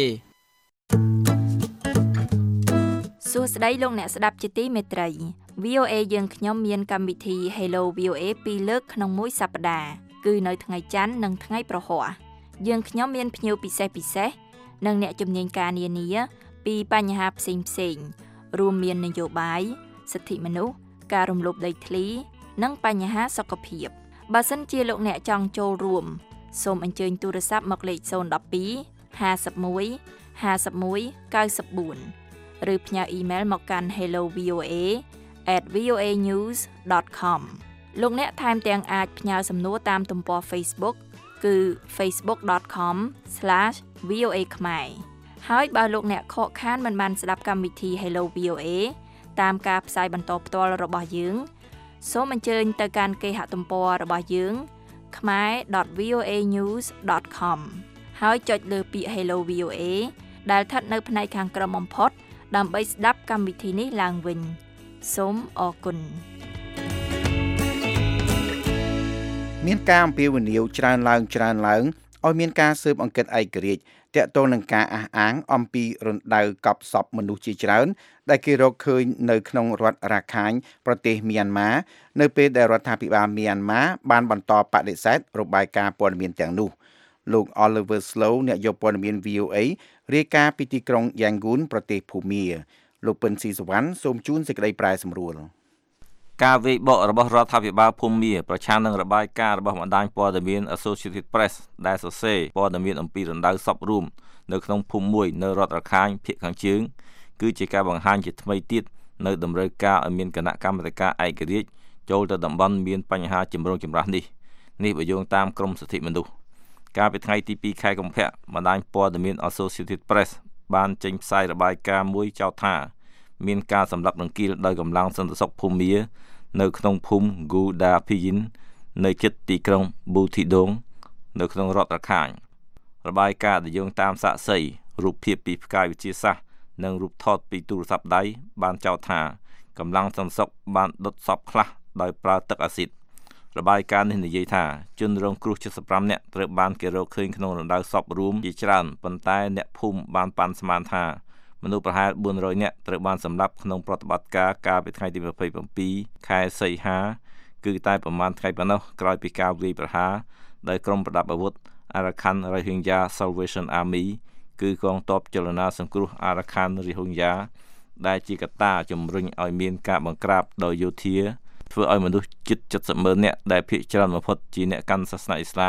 សួស្តីលោកអ្នកស្ដាប់ជាទីមេត្រី វី អូ អេ យើងខ្ញុំមានកម្មវិធី Hello វី អូ អេ ពីរលើកក្នុងមួយសប្តាហ៍គឺនៅថ្ងៃច័ន្ទនិងថ្ងៃប្រហ័សយើងខ្ញុំមានភ្ញៀវពិសេសពិសេសនិងអ្នកជំនាញការនានាពីបញ្ហាផ្សេងផ្សេងរួមមាននយោបាយសិទ្ធិមនុស្សការរំលោភដីធ្លីនិងបញ្ហាសុខភាពបើសិនជាលោកអ្នកចង់ចូលរួមសូមអញ្ជើញទូរស័ព្ទមកលេខศูนย์ một hai ห้าสิบเอ็ด ห้าสิบเอ็ด เก้าสิบสี่ឬផ្ញើអ៊ីមែលមកកាន់ hello v o a at v o a news dot com លោកអ្នកថែមទាំងអាចផ្ញើសំណួរតាមទំព័រ Facebook គឺ facebook dot com slash v o a ខ្មែរហើយបើលោកអ្នកខកខានមិនបានស្ដាប់កម្មវិធី Hello វី អូ អេ តាមការផ្សាយបន្តផ្ទាល់របស់យើងសូមអញ្ជើញទៅកាន់គេហទំព័ររបស់យើង khmae dot v o a news dot com ហើយចុចលើពាក្យ Hello វី អូ អេ ដែលស្ថិតនៅផ្នែកខាងក្រោមបំផុតដើម្បីស្ដាប់កម្មវិធីនេះឡើងវិញសូមអរគុណមានការអំពាវនាវច្រើនឡើងច្រើនឡើងឲ្យមានការស៊ើបអង្កេតឯករាជ្យទាក់ទងនឹងការអះអាងអំពីរណ្ដៅកប់សពមនុស្សជាច្រើនដែលគេរកឃើញនៅក្នុងរដ្ឋរ៉ាខាញប្រទេសមីយ៉ាន់ម៉ានៅពេលដែលរដ្ឋាភិបាលមីយ៉ាន់ម៉ាបានបន្តបដិសេធរបាយការណ៍ព័ត៌មានទាំងនោះលោក Oliver Slow អ្នកយកព័ត៌មាន វី អូ អេ រាយការណ៍ពីទីក្រុង Yangon ប្រទេសភូមាលោកពិនស៊ីសវណ្ណសូមជូនសេចក្តីប្រែសម្រួលការវាយបករបស់រដ្ឋាភិបាលភូមាប្រឆាំងនឹងរបាយការណ៍របស់បណ្ដាញព័ត៌មាន Associated Press ដែលសរសេរព័ត៌មានអំពីរណ្ដៅសពរួមនៅក្នុងភូមិមួយនៅរដ្ឋរខាញភាគខាងជើងគឺជាការបង្ហាញជាថ្មីទៀតនៅតម្រូវការឲ្យមានគណៈកម្មាធិការឯករាជ្យចូលទៅតំបន់មានបញ្ហាចម្រូងចម្រាសនេះនេះបើយោងតាមក្រមសិទ្ធិមនុស្សកាលពីថ្ងៃទីពីរខែកុម្ភៈបណ្ដាញព័ត៌មាន Associated Press បានចេញផ្សាយរបាយការណ៍មួយចោទថាមានការសម្លាប់រង្គាលដោយកម្លាំងសន្តិសុខភូមានៅក្នុងភូមិ Guda Piyin នៅជិតទីក្រុង Butidong នៅក្នុងរដ្ឋរខាញរបាយការណ៍ដែលយោងតាមសាក្សីរូបភាពពីផ្កាយវិទ្យាសាស្ត្រនិងរូបថតពីទូរស័ព្ទដៃបានចោទថាកម្លាំងសន្តិសុខបានដុតសពខ្លះដោយប្រើទឹកអាស៊ីតរបាយការណ៍នេះនិយាយថាជនរងគ្រោះ칠십오នាក់ត្រូវបានគេរកឃើញក្នុងរណ្ដៅសពរួមជាច្រើនប៉ុន្តែអ្នកភូមិបានប៉ាន់ស្មានថាមនុស្សប្រហែលបួនរយនាក់ត្រូវបានសម្លាប់ក្នុងប្រតិបត្តិការកាលពីថ្ងៃទីยี่สิบเจ็ดខែសីហាគឺតែប្រមាណថ្ងៃប៉ុណ្ណោះក្រោយពីការវាយប្រហារដោយក្រុមប្រដាប់អាវុធ Arakan Rohingya Salvation Army គឺកងទ័ពចលនាសង្គ្រោះ Arakan Rohingya ដែលជាកត្តាជំរុញឲ្យមានការបង្ក្រាបដោយយោធាធ្វើឲ្យមនុស្សជិតเจ็ดสิบម៉ឺននាក់ដែលភាគច្រើនបំផុតជាអ្នកកាន់សាសនាអ៊ីស្លាម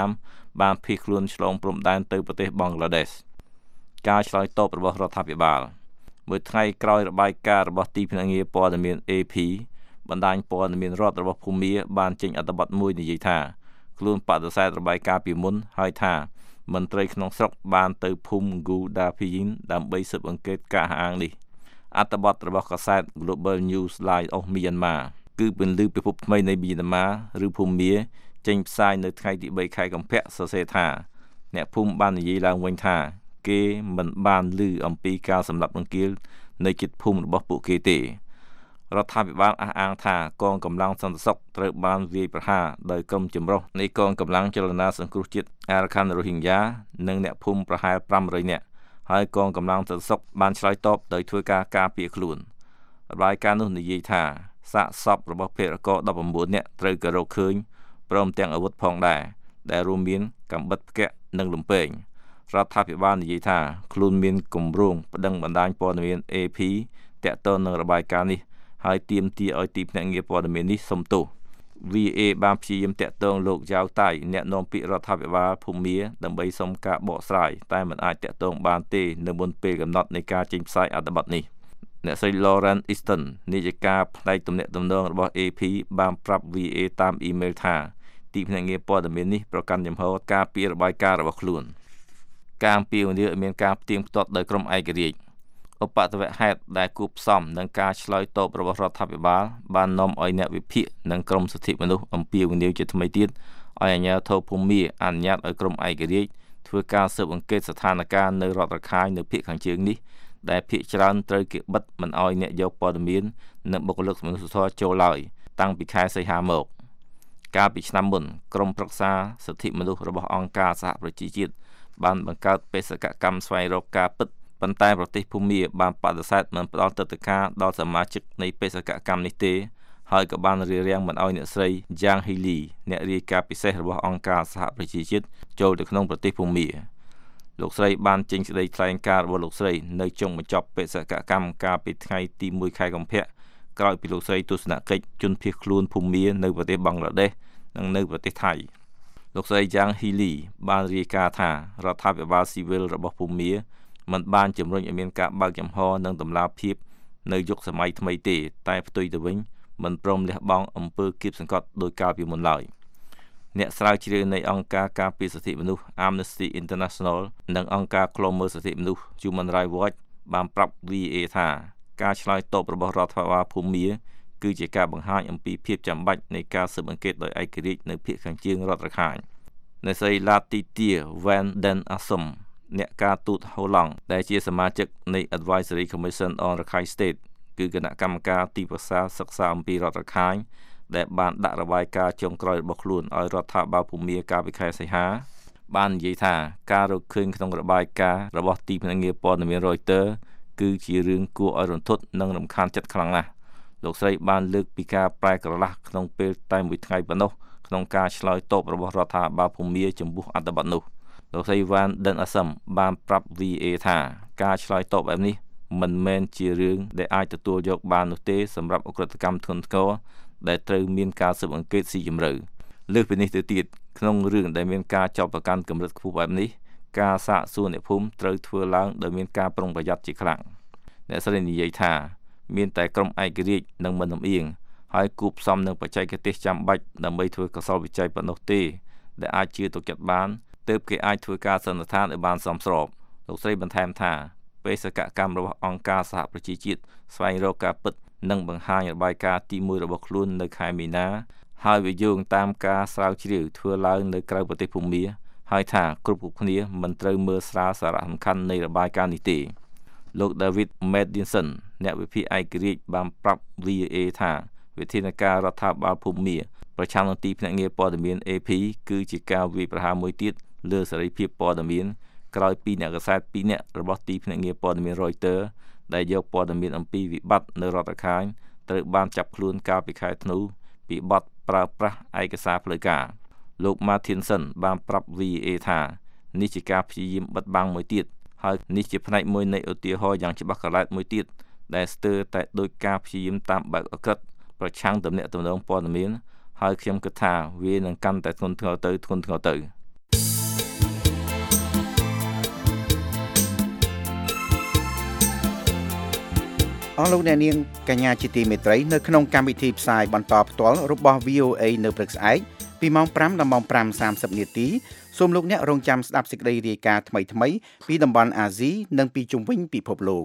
បានភៀសខ្លួនឆ្លងព្រំដែនទៅប្រទេសបង់ក្លាដេសការឆ្លើយតបរបស់រដ្ឋាភិបាលមួយថ្ងៃក្រោយរបាយការណ៍របស់ទីភ្នាក់ងារព័ត៌មាន A P បណ្ដាញព័ត៌មានរដ្ឋរបស់ភូមាបានចេញអត្ថបទមួយនិយាយថាខ្លួនបដិសេធរបាយការណ៍ពីមុនហើយថាមន្ត្រីក្នុងស្រុកបានទៅភូមិ Gu Daphin ដើម្បីស៊ើបអង្កេតការអះអាងនេះអត្ថបទរបស់កាសែត Global News Live of Myanmar គឺពន្លឺពិភពថ្មីនៃមីយ៉ាន់ម៉ាឬភូមាចេញផ្សាយនៅថ្ងៃទី3ខែកុម្ភៈសរសេរថាអ្នកភូមិបាននិយាយឡើងវិញថាគេមិនបានឮអំពីការសម្លាប់រង្គាលនៅជិតភូមិរបស់ពួកគេទេរដ្ឋាភិបាលអះអាងថាកងកម្លាំងសន្តិសុខត្រូវបានវាយប្រហារដោយក្រុមចម្រុះនៃកងកម្លាំងចលនាសង្គ្រោះជាតិអារខាន់រ៉ូហីងយ៉ានិងអ្នកភូមិប្រហែលfive hundredនាក់ហើយកងកម្លាំងសន្តិសុខបានឆ្លើយតបដោយធ្វើការការពារខ្លួនរបាយការណ៍នោះនិយាយថាសាកសពរបស់ភេរករnineteenនាក់ត្រូវក៏រកឃើញព្រមទាំងអាវុធផងដែរដែលរួមមានកាំបិតផ្គាក់និងលំពែងរដ្ឋាភិបាលនិយាយថាខ្លួនមានគម្រោងប្តឹងបណ្ដាញព័ត៌មាន A P តាក់ទងនឹងរបាយការណ៍នេះហើយទាមទារឲ្យទីភ្នាក់ងារព័ត៌មាននេះសុំទោស V A បានព្យាយាមតាក់ទងលោកយ៉ាវតៃអ្នកនាំពាក្យរដ្ឋាភិបាលភូមាដើម្បីសុំការបកស្រាយតែមិនអាចតាក់ទងបានទេនៅមុនពេលកំណត់នៃការចេញផ្សាយអត្ថបទនេះអ្នកស្រី Lauren Easton នាយិកាផ្នែកទំនាក់ទំនងរបស់ A P បានប្រាប់ V A តាមអ៊ីមែលថាទីភ្នាក់ងារព័ត៌មាននេះប្រកាន់ចំហការពាររបាយការណ៍របស់ខ្លួនការអំពាវនាវឲ្យមានការផ្ទៀងផ្ទាត់ដោយក្រុមឯករាជ្យឧបទ្ទវហេតុដែលគួបផ្សំនឹងការឆ្លើយតបរបស់រដ្ឋាភិបាលបាននាំឲ្យអ្នកវិភាគនិងក្រុមសិទ្ធិមនុស្សអំពាវនាវជាថ្មីទៀតឲ្យអាជ្ញាធរភូមាអនុញ្ញាតឲ្យក្រុមឯករាជ្យធ្វើការស៊ើបអង្កេតស្ថានភាពនៅរដ្ឋរខាយនៅភាគខាងជើងនេះដែលភាគច្រើនត្រូវគេបិទមិនឲ្យអ្នកយកព័ត៌មាននិងបុគ្គលិកមនុស្សធម៌ចូលឡើយតាំងពីខែសីហាមកកាលពីឆ្នាំមុនក្រុមប្រឹក្សាសិទ្ធិមនុស្សរបស់អង្គការសហប្រជាជាតិបានបង្កើតបេសកកម្មស្វែងរកការពិតប៉ុន្តែប្រទេសភូមាបានបដិសេធមិនផ្ដល់ទិដ្ឋាការដល់សមាជិកនៃបេសកកម្មនេះទេហើយក៏បានរារាំងមិនឲ្យអ្នកស្រី Yang Hili អ្នករាយការណ៍ពិសេសរបស់អង្គការសហប្រជាជាតិចូលទៅក្នុងប្រទេសភូមាលោកស្រីបានចេញសេចក្តីថ្លែងការណ៍របស់លោកស្រីនៅចុងបញ្ចប់បេសកកម្មកាលពីថ្ងៃទីoneខែកុម្ភៈក្រោយពីលោកស្រីទស្សនកិច្ចជនភៀសខ្លួនភូមានៅប្រទេសបង់ក្លាដេសនិងនៅប្រទេសថៃលោកស្រី Yang Hili បានរាយការណ៍ថារដ្ឋាភិបាលស៊ីវិលរបស់ភូមាមិនបានជំរុញឲ្យមានការបើកចំហនិងតម្លាភាពនៅយុគសម័យថ្មីទេតែផ្ទុយទៅវិញមិនព្រមលះបង់អំពើគៀបសង្កត់ដោយកាលពីមុនឡើយអ្នកស្រាវជ្រាវនៃអង្គការការពារសិទ្ធិមនុស្ស Amnesty International និងអង្គការឃ្លាំមើលសិទ្ធិមនុស្ស Human Rights Watch បានប្រាប់ V A ថាការឆ្លើយតបរបស់រដ្ឋាភិបាលភូមាគឺជាការបង្ហាញអំពីភាពចាំបាច់នៃការស៊ើបអង្កេតដោយឯករាជ្យនៅភាគខាងជើងរដ្ឋរខាយអ្នកស្រី Latitia Van Den Assamអ្នកការទូតហូឡង់ដែលជាសមាជិកនៃ Advisory Commission on Rakhine State គឺគណៈកម្មការទីប្រឹក្សាសិក្សាអំពីរដ្ឋរខាយដែលបានដាក់របាយការណ៍ចុងក្រោយរបស់ខ្លួនឲ្យរដ្ឋាភិបាលភូមាកាលពីខែសីហាបាននិយាយថាការរកឃើញក្នុងរបាយការណ៍របស់ទីភ្នាក់ងារព័ត៌មាន Reuters គឺជារឿងគួរឲ្យរន្ធត់និងរំខានចិត្តខ្លាំងណាស់លោកស្រីបានលើកពីការប្រែក្រឡាស់ក្នុងពេលតែមួយថ្ងៃប៉ុណ្ណោះក្នុងការឆ្លើយតបរបស់រដ្ឋាភិបាលភូមាចំពោះអត្ថបទនោះលោកស្រី Van Den Assam បានប្រាប់ V A ថាការឆ្លើយតបបែបនេះមិនមែនជារឿងដែលអាចទទួលយកបាននោះទេសម្រាប់អក្រិតកម្មធ្ងន់ធ្ងរដែលត្រូវមានការស៊ើបអង្កេតស៊ីជម្រៅលើសពីនេះទៅទៀតក្នុងរឿងដែលមានការចោទប្រកាន់កម្រិតខ្ពស់បែបនេះការសាកសួរអ្នកភូមិត្រូវធ្វើឡើងដោយមានការប្រុងប្រយ័ត្នជាខ្លាំងអ្នកស្រីនិយាយថាមានតែក្រុមឯករាជ្យនិងមិនលំអៀងហើយគូផ្សំនឹងបច្ចេកទេសចាំបាច់ដើម្បីធ្វើកសលវិច័យប៉ុណ្ណោះទេដែលអាចជឿទុកចិត្តបានទើបគេអាចធ្វើការសន្និដ្ឋានឲ្យបានសមស្របលោកស្រីបន្ថែមថាបេសកកម្មរបស់អង្គការសហប្រជាជាតិស្វែងរកការពិតនិងបង្ហាញរបាយការណ៍ទីoneរបស់ខ្លួននៅខែមីនាហើយវាយោងតាមការស្រាវជ្រាវធ្វើឡើងនៅក្រៅប្រទេសភូមាហើយថាគ្រប់គ្រប់គ្នាមិនត្រូវមើលស្រាលសារៈសំខាន់នៃរបាយការណ៍នេះទេលោក David Madison អ្នកវិភាគឯករាជ្យបានប្រាប់ V A ថាវិធានការរដ្ឋាភិបាលភូមាប្រឆាំងនឹងទីភ្នាក់ងារព័ត៌មាន A P គឺជាការវាយប្រហារមួយទៀតលើសេរីភាពព័ត៌មានក្រោយពីអ្នកកាសែតtwoនាក់របស់ទីភ្នាក់ងារព័ត៌មាន Reuters ដែលយកព័ត៌មានអំពីវិបត្តិនៅរដ្ឋរខាយត្រូវបានចាប់ខ្លួនកាលពីខែធ្នូពីបទប្រើប្រាស់ឯកសារផ្លូវការលោក Martinson បានប្រាប់ V A ថានេះជាការព្យាយាមបិទបាំងមួយទៀតហើយនេះជាផ្នែកមួយនៃឧទាហរណ៍យ៉ាងច្បាស់កលែតមួយទៀតដែលស្ទើរតែដោយការព្យាយាមតាមបែបអក្រិតប្រឆាំងទំនាក់ទំនងព័ត៌មានហើយខ្ញុំគិតថាវានឹងកាន់តែធ្ងន់ធ្ងរទៅធ្ងន់ធ្ងរទៅអស់លោកអ្នកនាងកញ្ញាជាទីមេត្រីនៅក្នុងកម្មវិធីផ្សាយបន្តផ្ទាល់របស់ វី អូ អេ នៅព្រឹកស្អែកពីម៉ោង5ដល់ម៉ោង5:សាមសិបនាទីសូមលោកអ្នករងចាំស្ដាប់សេចក្តីរាយការណ៍ថ្មីៗពីតំបន់អាស៊ីនិងពីជុំវិញពិភពលោក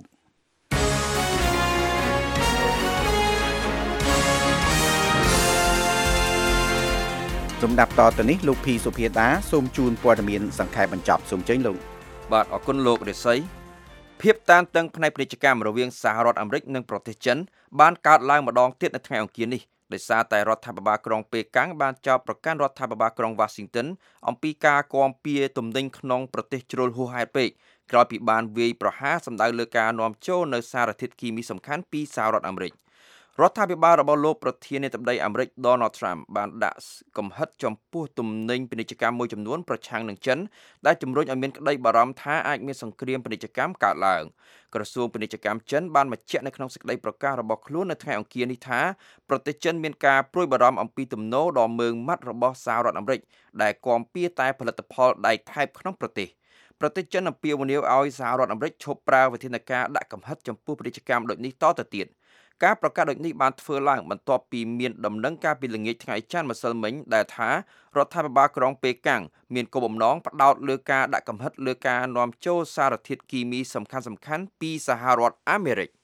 សម្រាប់តទៅនេះលោកភីសុភាដាសូមជូនព័ត៌មានសង្ខេបបញ្ចប់សូមចេញលោកបាទអរគុណលោករិស័យភាពតានតឹងផ្នែកពាណិជ្ជកម្មរវាងសហរដ្ឋអាមេរិកនិងប្រទេសចិនបានកើតឡើងម្ដងទៀតនៅថ្ងៃអង្គារនេះដោយសារតែរដ្ឋាភិបាលក្រុងប៉េកាំងបានចោទប្រកាន់រដ្ឋាភិបាលក្រុង Washington អំពីការគាំពៀទំនិញក្នុងប្រទេសជ្រុលហួសហេតុពេកក្រោយពីបានវាយប្រហារសម្ដៅលើការនាំចូលនៅសារធាតុគីមីសំខាន់ពីសហរដ្ឋអាមេរិករដ្ឋាភិបាលរបស់លោកប្រធានាធិបតីអាមេរិក Donald Trump បានដាក់កំហិតចំពោះទំនិញពាណិជ្ជកម្មមួយចំនួនប្រឆាំងនឹងចិនដែលជំរុញឲ្យមានក្តីបារម្ភថាអាចមានសង្គ្រាមពាណិជ្ជកម្មកើតឡើងក្រសួងពាណិជ្ជកម្មចិនបានបញ្ជាក់នៅក្នុងសេចក្តីប្រកាសរបស់ខ្លួននៅថ្ងៃអង្គារនេះថាប្រទេសចិនមានការព្រួយបារម្ភអំពីទំនោរដ៏ម៉ឺងម៉ាត់របស់សហរដ្ឋអាមេរិកដែលគាំពៀតែផលិតផលដែកថែបក្នុងប្រទេសប្រទេសចិនអំពាវនាវឲ្យសហរដ្ឋអាមេរិកឈប់ប្រើវិធានការដាក់កំហិតចំពោះពាណិជ្ជកម្មដូចនេះតទៅទៀតការប្រកាសដូចនេះបានធ្វើឡើងបន្ទាប់ពីមានដំណឹងការពីល្ងាចថ្ងៃច័ន្ទម្សិលមិញដែលថារដ្ឋាភិបាលក្រុងប៉េកាំងមានគោលបំណងផ្ដោតលើការដាក់កំហិតលើការនាំចូលសារធាតុគីមីសំខាន់ៗពីសហរដ្ឋអាមេរិក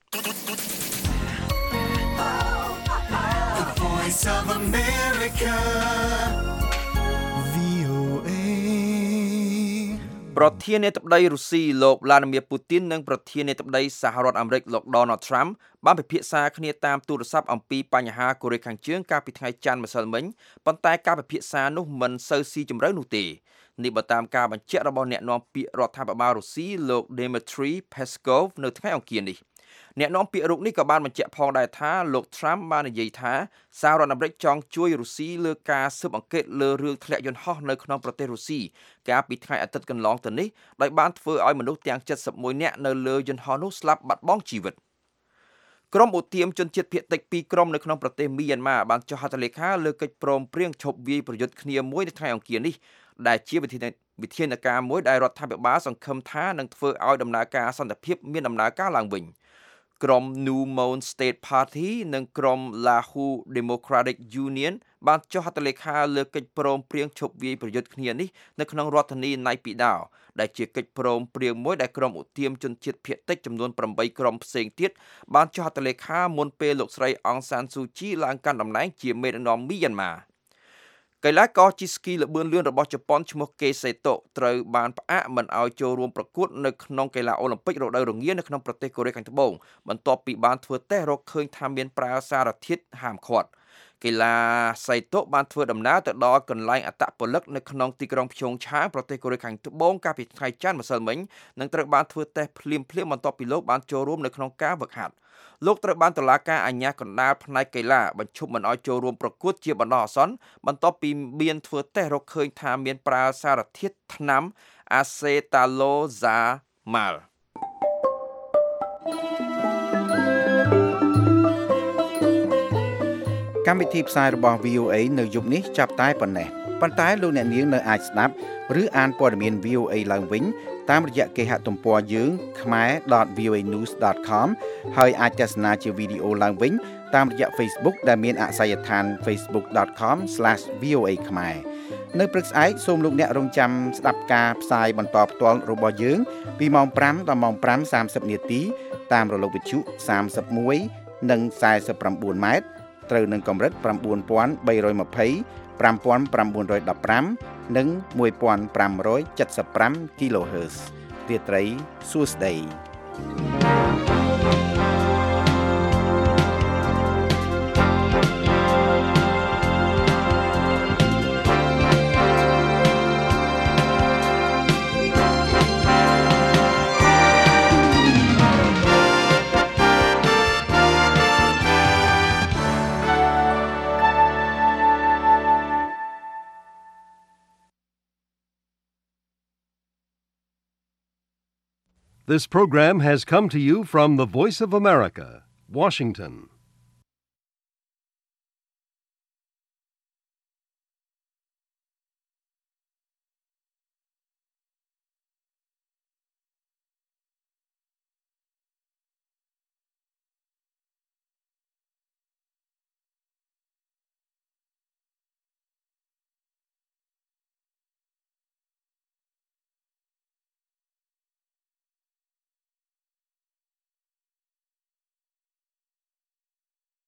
The Voice of America វី អូ เอប្រធានាធិបតីរុស្ស៊ីលោក Vladimir Putin និងប្រធានាធិបតីសហរដ្ឋអាមេរិកលោក Donald Trump បានពិភាក្សាគ្នាតាមទូរស័ព្ទអំពីបញ្ហាកូរ៉េខាងជើងកាលពីថ្ងៃច័ន្ទម្សិលមិញប៉ុន្តែការពិភាក្សានោះមិនសូវស៊ីជម្រៅនោះទេនេះបើតាមការបញ្ជាក់របស់អ្នកនាំពាក្យរដ្ឋាភិបាលរុស្ស៊ីលោក Dmitry Peskov នៅថ្ងៃអង្គារនេះអ្នកនាំពាក្យរូបនេះក៏បានបញ្ជាក់ផងដែរថាលោក Trump បាននិយាយថាសហរដ្ឋអាមេរិកចង់ជួយរុស្ស៊ីលើការស៊ើបអង្កេតលើរឿងធ្លាក់យន្តហោះនៅក្នុងប្រទេសរុស្ស៊ីកាលពីថ្ងៃអាទិត្យកន្លងទៅនេះដោយបានធ្វើឲ្យមនុស្សទាំងเจ็ดสิบเอ็ดនាក់នៅលើយន្តហោះនោះស្លាប់បាត់បង់ជីវិតក្រុមឧទាមជនជាតិភាគតិចពីរក្រុមនៅក្នុងប្រទេសមីយ៉ាន់ម៉ាបានចុះហត្ថលេខាលើកិច្ចព្រមព្រៀងឈប់វាយប្រយុទ្ធគ្នាមួយនៅថ្ងៃអង្គារនេះដែលជាវិធានវិធានការមួយដែលរដ្ឋាភិបាលសង្ឃឹមថានឹងធ្វើឲ្យដំណើរការសន្តិភាពមានដំណើរការឡើងវិញក្រុម New Moon State Party និងក្រុម Lahu Democratic Union បានចុះហត្ថលេខាលើកិច្ចព្រមព្រៀងឈប់វាយប្រយុទ្ធគ្នានេះនៅក្នុងរដ្ឋធានី Naypyidaw ដែលជាកិច្ចព្រមព្រៀងមួយដែលក្រុមឧទាមជនជាតិភាគតិចចំនួនeightក្រុមផ្សេងទៀតបានចុះហត្ថលេខាមុនពេលលោកស្រីអង្សានស៊ូជីឡើងកាន់តំណែងជាមេដឹកនាំមីយ៉ាន់ម៉ាកីឡាករជិះស្គីល្បឿនលឿនរបស់ជប៉ុនឈ្មោះកេសេតូត្រូវបានផ្អាកមិនឲ្យចូលរួមប្រកួតនៅក្នុងកីឡាអូឡ িম্প ិករដូវរងានៅក្នុងប្រទេសកូរ៉េខាងត្បូងបន្ទាប់ពីបានធ្វើតេស្តរកឃើញថាមានប្រើសារធាតុហាមឃាត់កីឡាសៃតូបានធ្វើដំណើរទៅដល់កន្លែងអត្តពលិកនៅក្នុងទីក្រុងភ្យុងឆាងប្រទេសកូរ៉េខាងត្បូងកាលពីថ្ងៃច័ន្ទម្សិលមិញនិងត្រូវបានធ្វើតេស្តភ្លាមៗបន្ទាប់ពីលោកបានចូលរួមនៅក្នុងការហ្វឹកហាត់លោកត្រូវបានតុលាការអាជ្ញាកណ្ដាលផ្នែកកីឡាបញ្ឈប់មិនឲ្យចូលរួមប្រកួតជាបណ្ដោះអាសន្នបន្ទាប់ពីមានធ្វើតេស្តរកឃើញថាមានប្រើសារធាតុថ្នាំ Acetaloxamal កម្មវិធីផ្សាយរបស់ វី អូ អេ នៅយប់នេះចាប់តែប៉ុណ្ណេះប៉ុន្តែលោកអ្នកនាងនៅអាចស្ដាប់ឬអានព័ត៌មាន វី អូ អេ ឡើងវិញតាមរយៈគេហទំព័រយើង khmer dot v o a news dot com ហើយអាចទស្សនាជាវីដេអូឡើងវិញតាមរយៈ Facebook ដែលមានអាសយដ្ឋាន facebook dot com slash v o a khmer នៅព្រឹកស្អែកសូមលោកអ្នករងចាំស្ដាប់ការផ្សាយបន្តផ្ទាល់របស់យើងពីម៉ោងfiveដល់ម៉ោងfiveសាមសិបនាទីតាមរលកវិទ្យុthirty-oneនិងforty-nineម៉ែត្រត្រូវនឹងកម្រិតnine thousand three hundred twenty five thousand nine hundred fifteenនិងfifteen seventy-five គីឡូហឺតរាត្រីសួស្តី This program has come to you from the Voice of America, Washington.